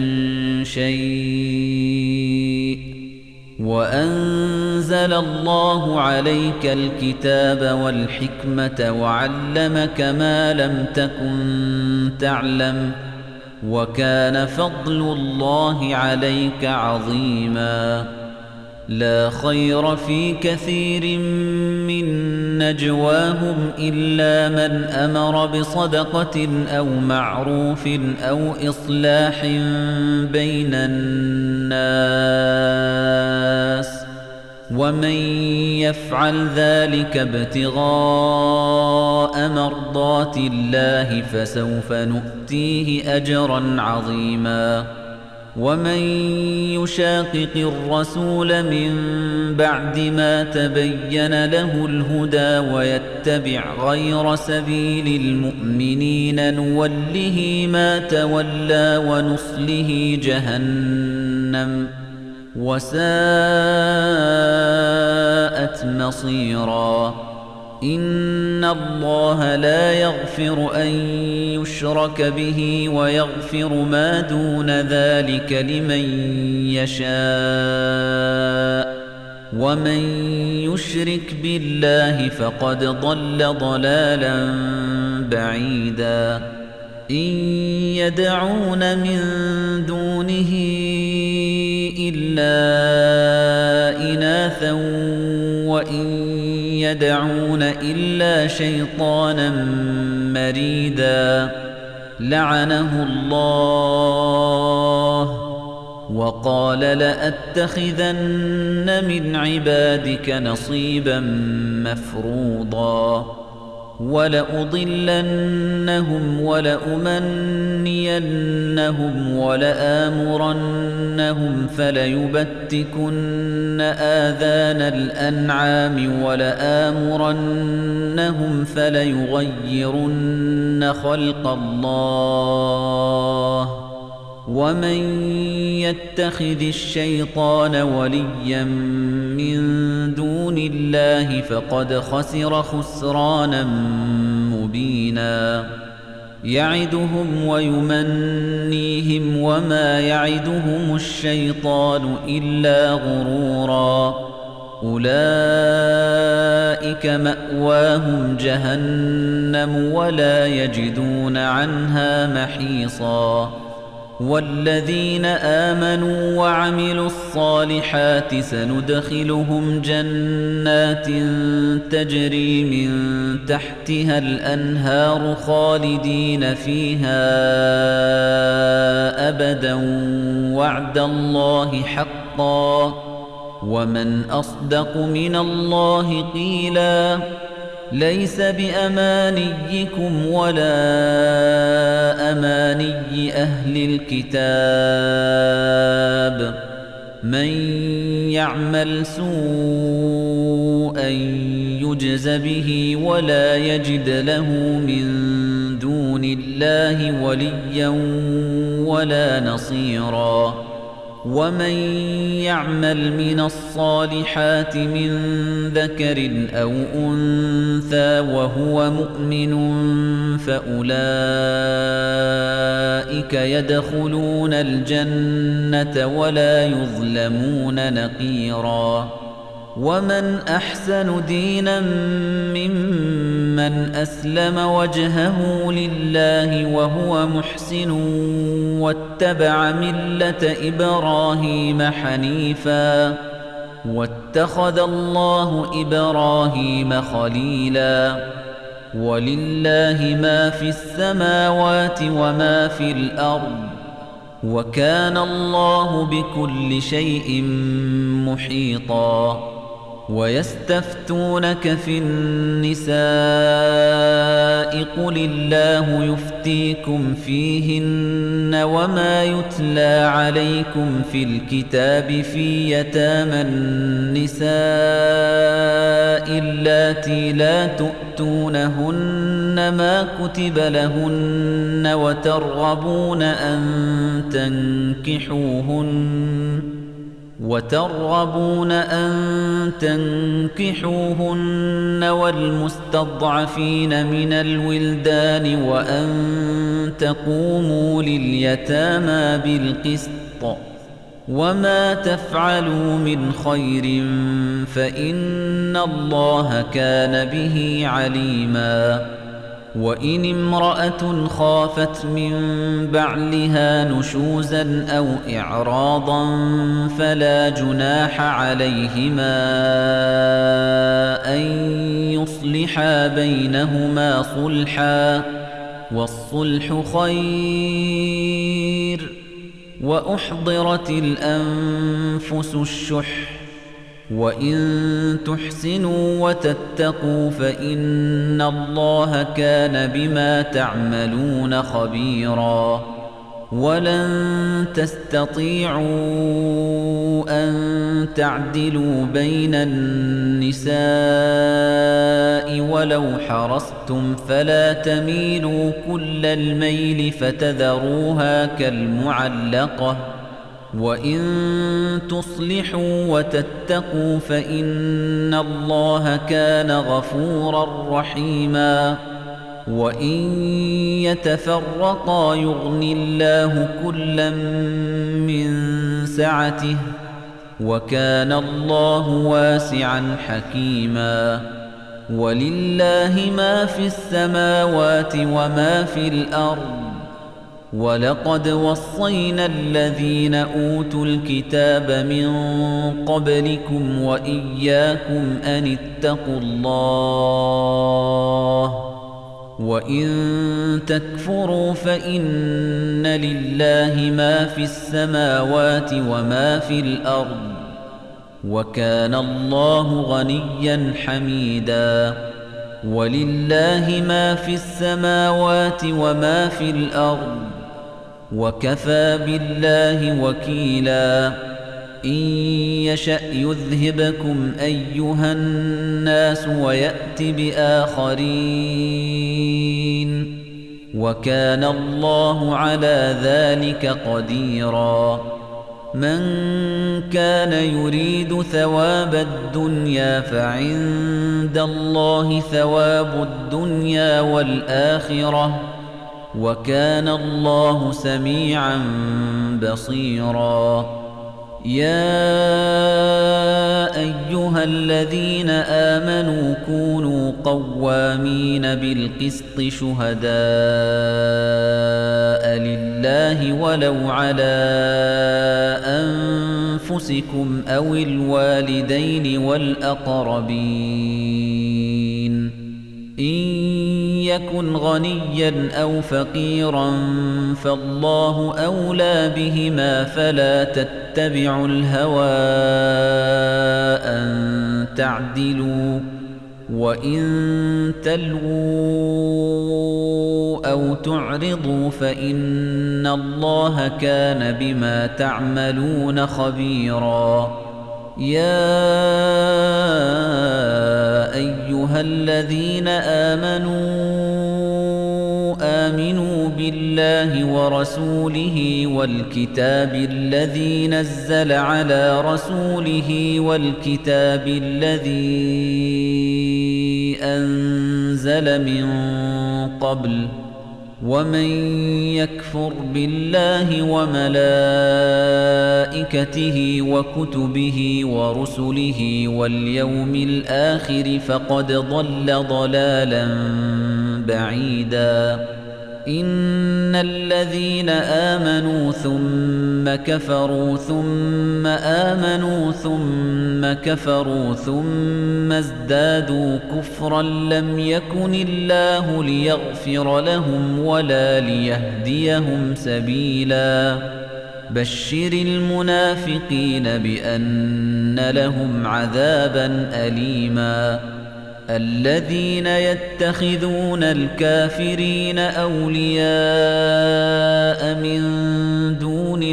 Speaker 1: شيء وأنزل الله عليك الكتاب والحكمة وعلمك ما لم تكن تعلم وكان فضل الله عليك عظيما لا خير في كثير من نجواهم إلا من أمر بصدقة أو معروف أو إصلاح بين الناس ومن يفعل ذلك ابتغاء مرضات الله فسوف نؤتيه أجرا عظيما ومن يشاقق الرسول من بعد ما تبين له الهدى ويتبع غير سبيل المؤمنين نوله ما تولى ونصله جهنم وساءت مصيرا إن الله لا يغفر أن يشرك به ويغفر ما دون ذلك لمن يشاء ومن يشرك بالله فقد ضل ضلالا بعيدا إن يدعون من دونه إلا إناثا وإن يدعون إلا شيطانا مريدا لعنه الله وقال لأتخذن من عبادك نصيبا مفروضا ولأضلنهم ولأمنينهم ولآمرنهم فليبتكن آذان الأنعام ولآمرنهم فليغيرن خلق الله ومن يتخذ الشيطان وليا من دون الله فقد خسر خسرانا مبينا يعدهم ويمنيهم وما يعدهم الشيطان إلا غرورا أولئك مأواهم جهنم ولا يجدون عنها محيصا والذين آمنوا وعملوا الصالحات سندخلهم جنات تجري من تحتها الأنهار خالدين فيها أبدا وعد الله حقا ومن أصدق من الله قيلا ليس بأمانيكم ولا أماني أهل الكتاب من يعمل سوءا يجز به ولا يجد له من دون الله وليا ولا نصيرا ومن يعمل من الصالحات من ذكر أو أنثى وهو مؤمن فأولئك يدخلون الجنة ولا يظلمون نقيرا ومن أحسن دينا ممن أسلم وجهه لله وهو محسن واتبع ملة إبراهيم حنيفا واتخذ الله إبراهيم خليلا ولله ما في السماوات وما في الأرض وكان الله بكل شيء محيطا ويستفتونك في النساء قل الله يفتيكم فيهن وما يتلى عليكم في الكتاب في يتامى النساء اللاتي لا تؤتونهن ما كتب لهن وترغبون أن تنكحوهن والمستضعفين من الولدان وأن تقوموا لليتامى بالقسط وما تفعلوا من خير فإن الله كان به عليما وإن امرأة خافت من بعلها نشوزا أو إعراضا فلا جناح عليهما أن يصلحا بينهما صلحا والصلح خير وأحضرت الأنفس الشح وإن تحسنوا وتتقوا فإن الله كان بما تعملون خبيرا ولن تستطيعوا أن تعدلوا بين النساء ولو حرصتم فلا تميلوا كل الميل فتذروها كالمعلقة وإن تصلحوا وتتقوا فإن الله كان غفورا رحيما وإن يتفرقا يغني الله كلا من سعته وكان الله واسعا حكيما ولله ما في السماوات وما في الأرض ولقد وصينا الذين أوتوا الكتاب من قبلكم وإياكم أن اتقوا الله وإن تكفروا فإن لله ما في السماوات وما في الأرض وكان الله غنيا حميدا ولله ما في السماوات وما في الأرض وكفى بالله وكيلا إن يشأ يذهبكم أيها الناس ويأت بآخرين وكان الله على ذلك قديرا من كان يريد ثواب الدنيا فعند الله ثواب الدنيا والآخرة وكان الله سميعا بصيرا يا أيها الذين آمنوا كونوا قوامين بالقسط شهداء لله ولو على أنفسكم أو الوالدين والأقربين إن يكن غنيا أو فقيرا فالله أولى بهما فلا تتبعوا الهوى أن تعدلوا وإن تلووا أو تعرضوا فإن الله كان بما تعملون خبيرا يا أيها الذين آمنوا بالله ورسوله والكتاب الذي نزل على رسوله والكتاب الذي أنزل من قبل ومن يكفر بالله وملائكته وكتبه ورسله واليوم الآخر فقد ضل ضلالا بعيدا إن الذين آمنوا ثم كفروا ثم آمنوا ثم كفروا ثم ازدادوا كفرا لم يكن الله ليغفر لهم ولا ليهديهم سبيلا بشر المنافقين بأن لهم عذابا أليما الذين يتخذون الكافرين أولياء من دون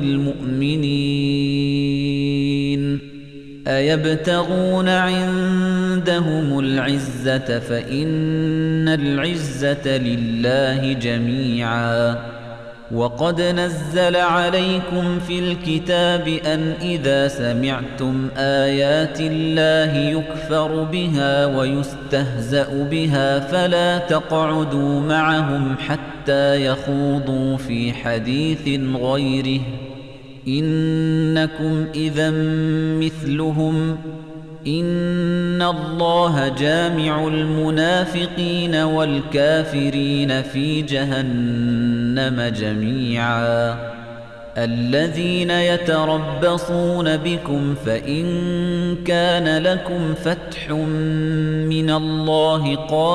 Speaker 1: المؤمنين أيبتغون عندهم العزة فإن العزة لله جميعا وقد نزل عليكم في الكتاب أن إذا سمعتم آيات الله يكفر بها ويستهزأ بها فلا تقعدوا معهم حتى يخوضوا في حديث غيره إنكم إذا مثلهم إن الله جامع المنافقين والكافرين في جهنم جميعا الذين يتربصون بكم فإن كان لكم فتح من الله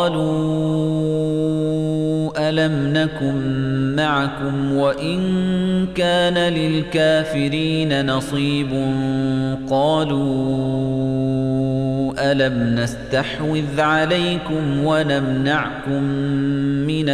Speaker 1: قالوا ألم نكن معكم وإن كان للكافرين نصيب قالوا ألم نستحوذ عليكم ونمنعكم من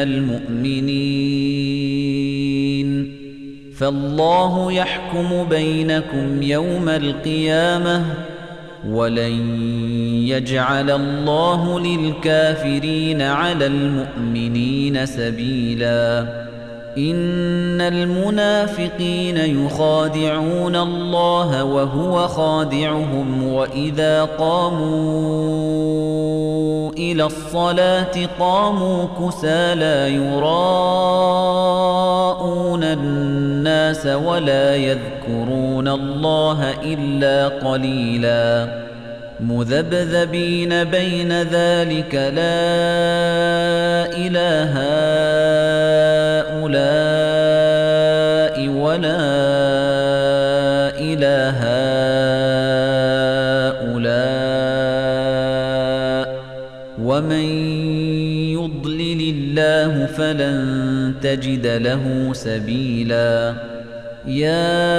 Speaker 1: المؤمنين فالله يحكم بينكم يوم القيامة ولن يجعل الله للكافرين على المؤمنين سبيلا إن المنافقين يخادعون الله وهو خادعهم وإذا قاموا إلى الصلاة قاموا كسالى يراءون الناس ولا يذكرون الله إلا قليلا مذبذبين بين ذلك لا إله هؤلاء ولا إله هؤلاء ومن يضلل الله فلن تجد له سبيلا يا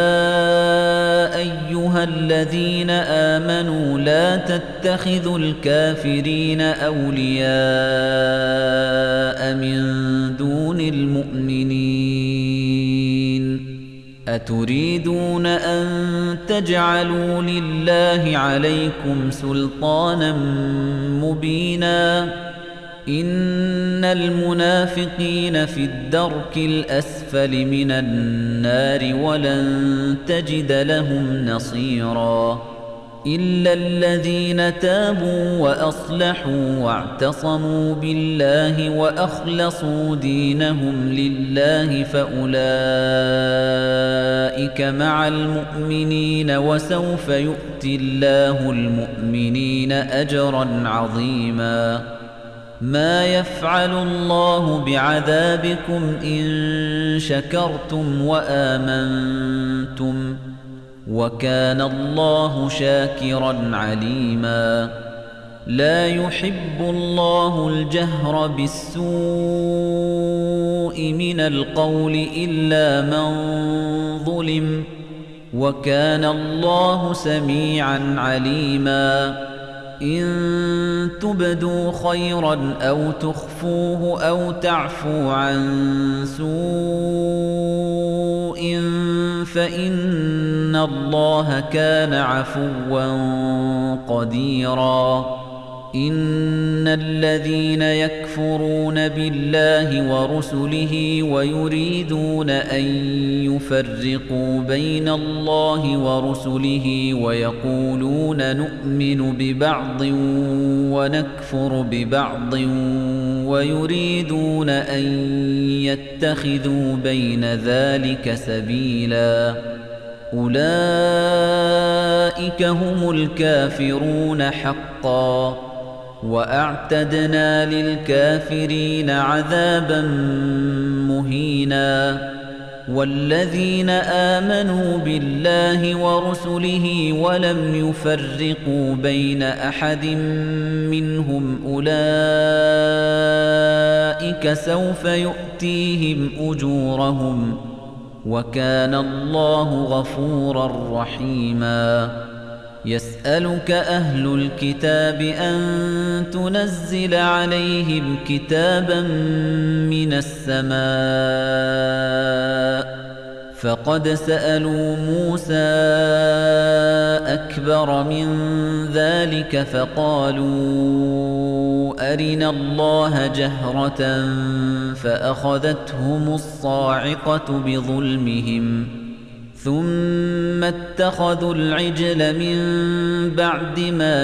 Speaker 1: أيها الذين آمنوا لا تتخذوا الكافرين أولياء من دون المؤمنين أتريدون أن تجعلوا لله عليكم سلطانا مبينا إن المنافقين في الدرك الأسفل من النار ولن تجد لهم نصيرا إلا الذين تابوا وأصلحوا واعتصموا بالله وأخلصوا دينهم لله فأولئك مع المؤمنين وسوف يؤتي الله المؤمنين أجرا عظيما ما يفعل الله بعذابكم إن شكرتم وآمنتم وكان الله شاكرا عليما لا يحب الله الجهر بالسوء من القول إلا من ظلم وكان الله سميعا عليما إن تبدوا خيرا أو تخفوه أو تعفو عن سوء فإن الله كان عفوا قديرا إن الذين يكفرون بالله ورسله ويريدون أن يفرقوا بين الله ورسله ويقولون نؤمن ببعض ونكفر ببعض ويريدون أن يتخذوا بين ذلك سبيلا أولئك هم الكافرون حقا وأعتدنا للكافرين عذابا مهينا والذين آمنوا بالله ورسله ولم يفرقوا بين أحد منهم أولئك سوف يؤتيهم أجورهم وكان الله غفورا رحيما يسألك أهل الكتاب أن تنزل عليهم كتابا من السماء فقد سألوا موسى أكبر من ذلك فقالوا أرنا الله جهرة فأخذتهم الصاعقة بظلمهم ثم اتخذوا العجل من بعد ما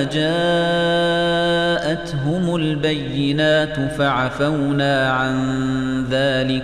Speaker 1: جاءتهم البينات فعفونا عن ذلك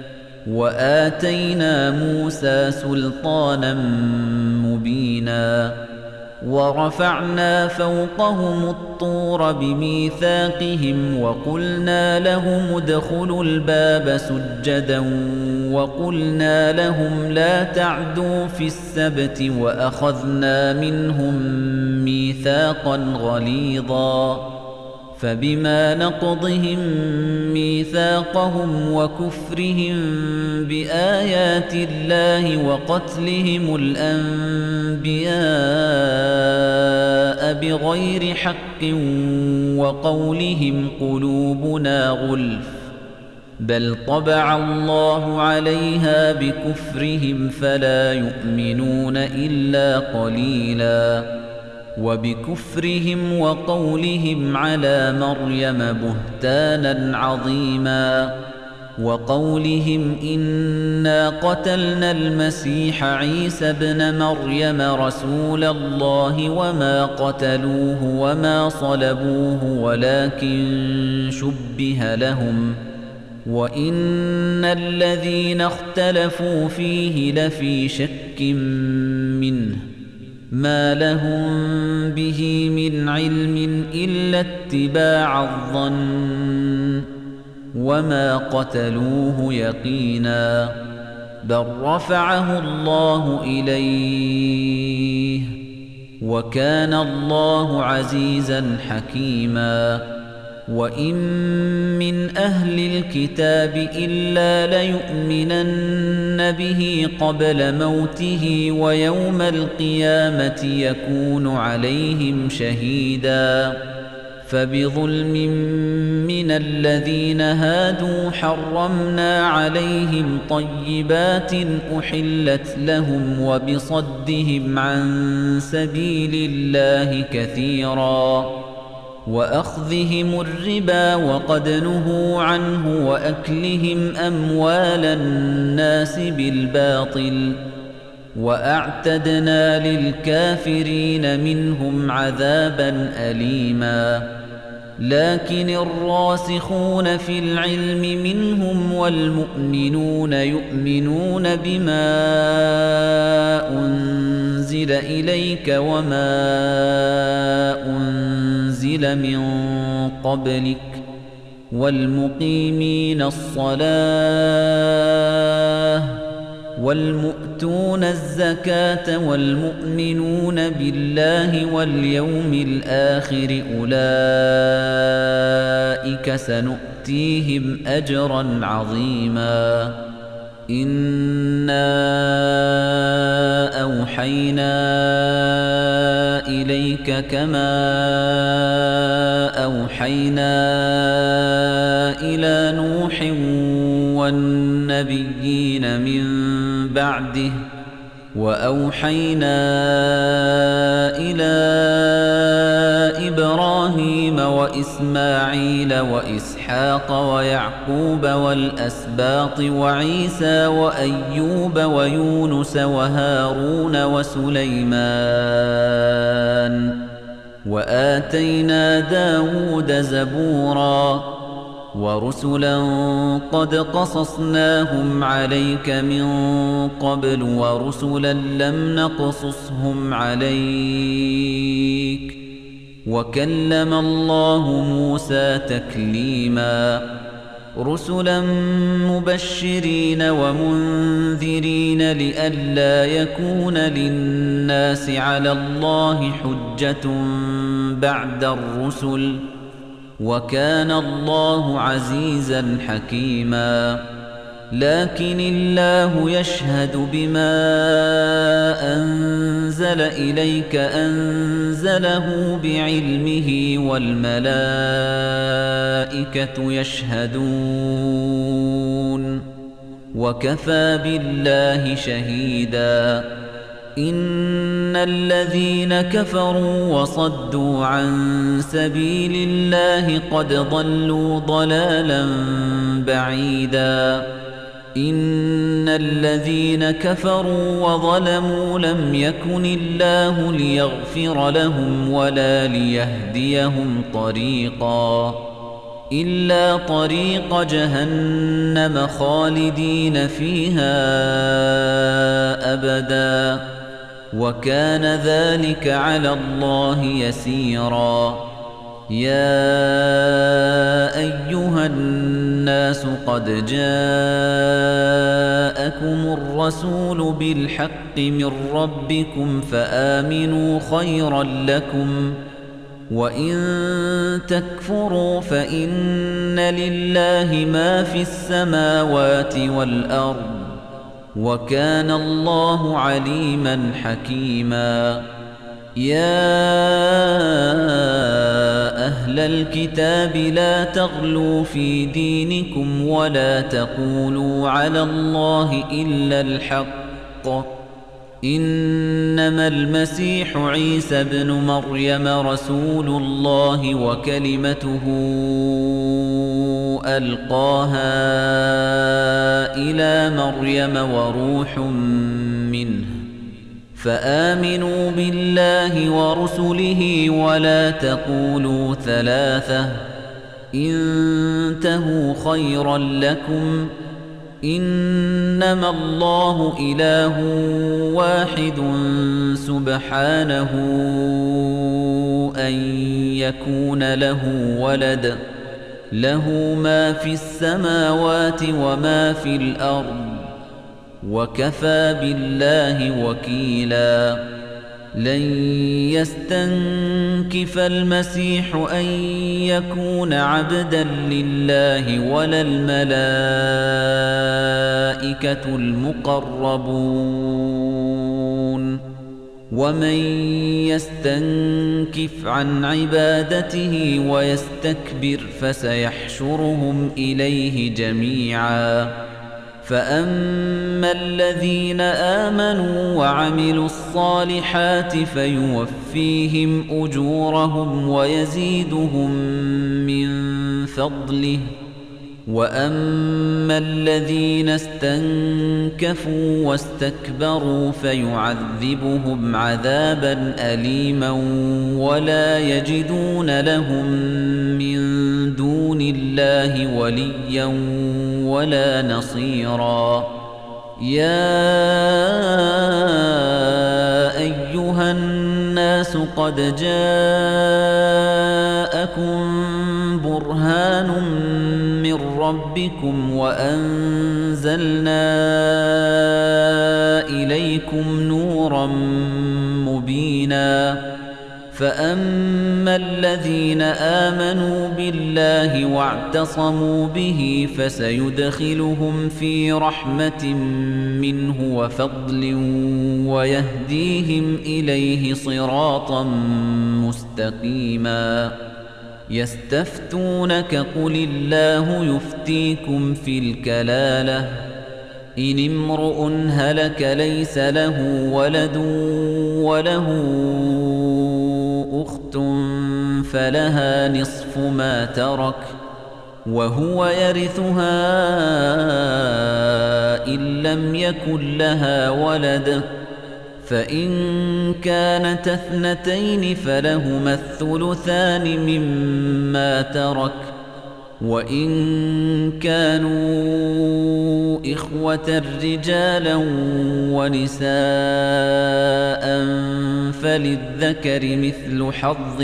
Speaker 1: وآتينا موسى سلطانا مبينا ورفعنا فوقهم الطور بميثاقهم وقلنا لهم ادخلوا الباب سجدا وقلنا لهم لا تعدوا في السبت وأخذنا منهم ميثاقا غليظا فبما نقضهم ميثاقهم وكفرهم بآيات الله وقتلهم الأنبياء بغير حق وقولهم قلوبنا غلف بل طبع الله عليها بكفرهم فلا يؤمنون إلا قليلا وبكفرهم وقولهم على مريم بهتانا عظيما وقولهم إنا قتلنا المسيح عيسى ابن مريم رسول الله وما قتلوه وما صلبوه ولكن شبه لهم وإن الذين اختلفوا فيه لفي شك منه مَا لَهُم بِهِ مِنْ عِلْمٍ إِلَّا اتِّبَاعَ الظَّنِّ وَمَا قَتَلُوهُ يَقِينًا بَلْ رَفَعَهُ اللَّهُ إِلَيْهِ وَكَانَ اللَّهُ عَزِيزًا حَكِيمًا وَإِن مِّنْ أَهْلِ الْكِتَابِ إِلَّا لَيُؤْمِنَنَّ بِهِ قَبْلَ مَوْتِهِ وَيَوْمَ الْقِيَامَةِ يَكُونُ عَلَيْهِمْ شَهِيدًا فَبِظُلْمٍ مِّنَ الَّذِينَ هَادُوا حَرَّمْنَا عَلَيْهِمْ طَيِّبَاتٍ أُحِلَّتْ لَهُمْ وَبِصَدِّهِمْ عَن سَبِيلِ اللَّهِ كَثِيرًا وَأَخْذِهِمُ الرِّبَا وَقَدْ نُهُوا عَنْهُ وَأَكْلِهِمْ أَمْوَالَ النَّاسِ بِالْبَاطِلِ وَأَعْتَدْنَا لِلْكَافِرِينَ مِنْهُمْ عَذَابًا أَلِيمًا لكن الراسخون في العلم منهم والمؤمنون يؤمنون بما أنزل إليك وما أنزل من قبلك والمقيمين الصلاة والمؤتون الزكاة والمؤمنون بالله واليوم الآخر أولئك سنؤتيهم أجرا عظيما إنا أوحينا إليك كما أوحينا إلى نوح والنبيين من بعده وأوحينا إلى إبراهيم وإسماعيل وإسحاق ويعقوب والأسباط وعيسى وأيوب ويونس وهارون وسليمان وآتينا داود زبورا ورسلا قد قصصناهم عليك من قبل ورسلا لم نقصصهم عليك وكلم الله موسى تكليما رسلا مبشرين ومنذرين لئلا يكون للناس على الله حجة بعد الرسل وكان الله عزيزا حكيما لكن الله يشهد بما أنزل إليك أنزله بعلمه والملائكة يشهدون وكفى بالله شهيدا إن الذين كفروا وصدوا عن سبيل الله قد ضلوا ضلالا بعيدا إن الذين كفروا وظلموا لم يكن الله ليغفر لهم ولا ليهديهم طريقا إلا طريق جهنم خالدين فيها أبدا وكان ذلك على الله يسيرا يا أيها الناس قد جاءكم الرسول بالحق من ربكم فآمنوا خيرا لكم وإن تكفروا فإن لله ما في السماوات والأرض وكان الله عليما حكيما يا أهل الكتاب لا تغلوا في دينكم ولا تقولوا على الله إلا الحق إنما المسيح عيسى ابن مريم رسول الله وكلمته ألقاها إلى مريم وروح منه فآمنوا بالله ورسله ولا تقولوا ثلاثة انتهوا خيرا لكم إنما الله إله واحد سبحانه أن يكون له ولد له ما في السماوات وما في الأرض وكفى بالله وكيلا لن يستنكف المسيح أن يكون عبدا لله ولا الملائكة المقربون ومن يستنكف عن عبادته ويستكبر فسيحشرهم إليه جميعا فأما الذين آمنوا وعملوا الصالحات فيوفيهم أجورهم ويزيدهم من فضله وأما الذين استنكفوا واستكبروا فيعذبهم عذابا أليما ولا يجدون لهم من دون الله وليا ولا نصيرا يا أيها الناس قد جاءكم برهان من ربكم وأنزلنا إليكم نورا مبينا فأما الذين آمنوا بالله واعتصموا به فسيدخلهم في رحمة منه وفضل ويهديهم إليه صراطا مستقيما يستفتونك قل الله يفتيكم في الكلالة إن امرؤ هلك ليس له ولد وله أخت فلها نصف ما ترك وهو يرثها إن لم يكن لها ولد فإن كانت اثنتين فلهما الثلثان مما ترك وإن كانوا إخوة رجالا ونساء فللذكر مثل حظ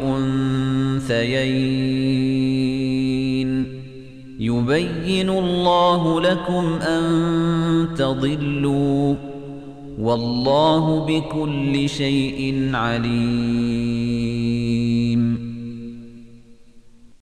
Speaker 1: الأنثيين يبين الله لكم أن تضلوا والله بكل شيء عليم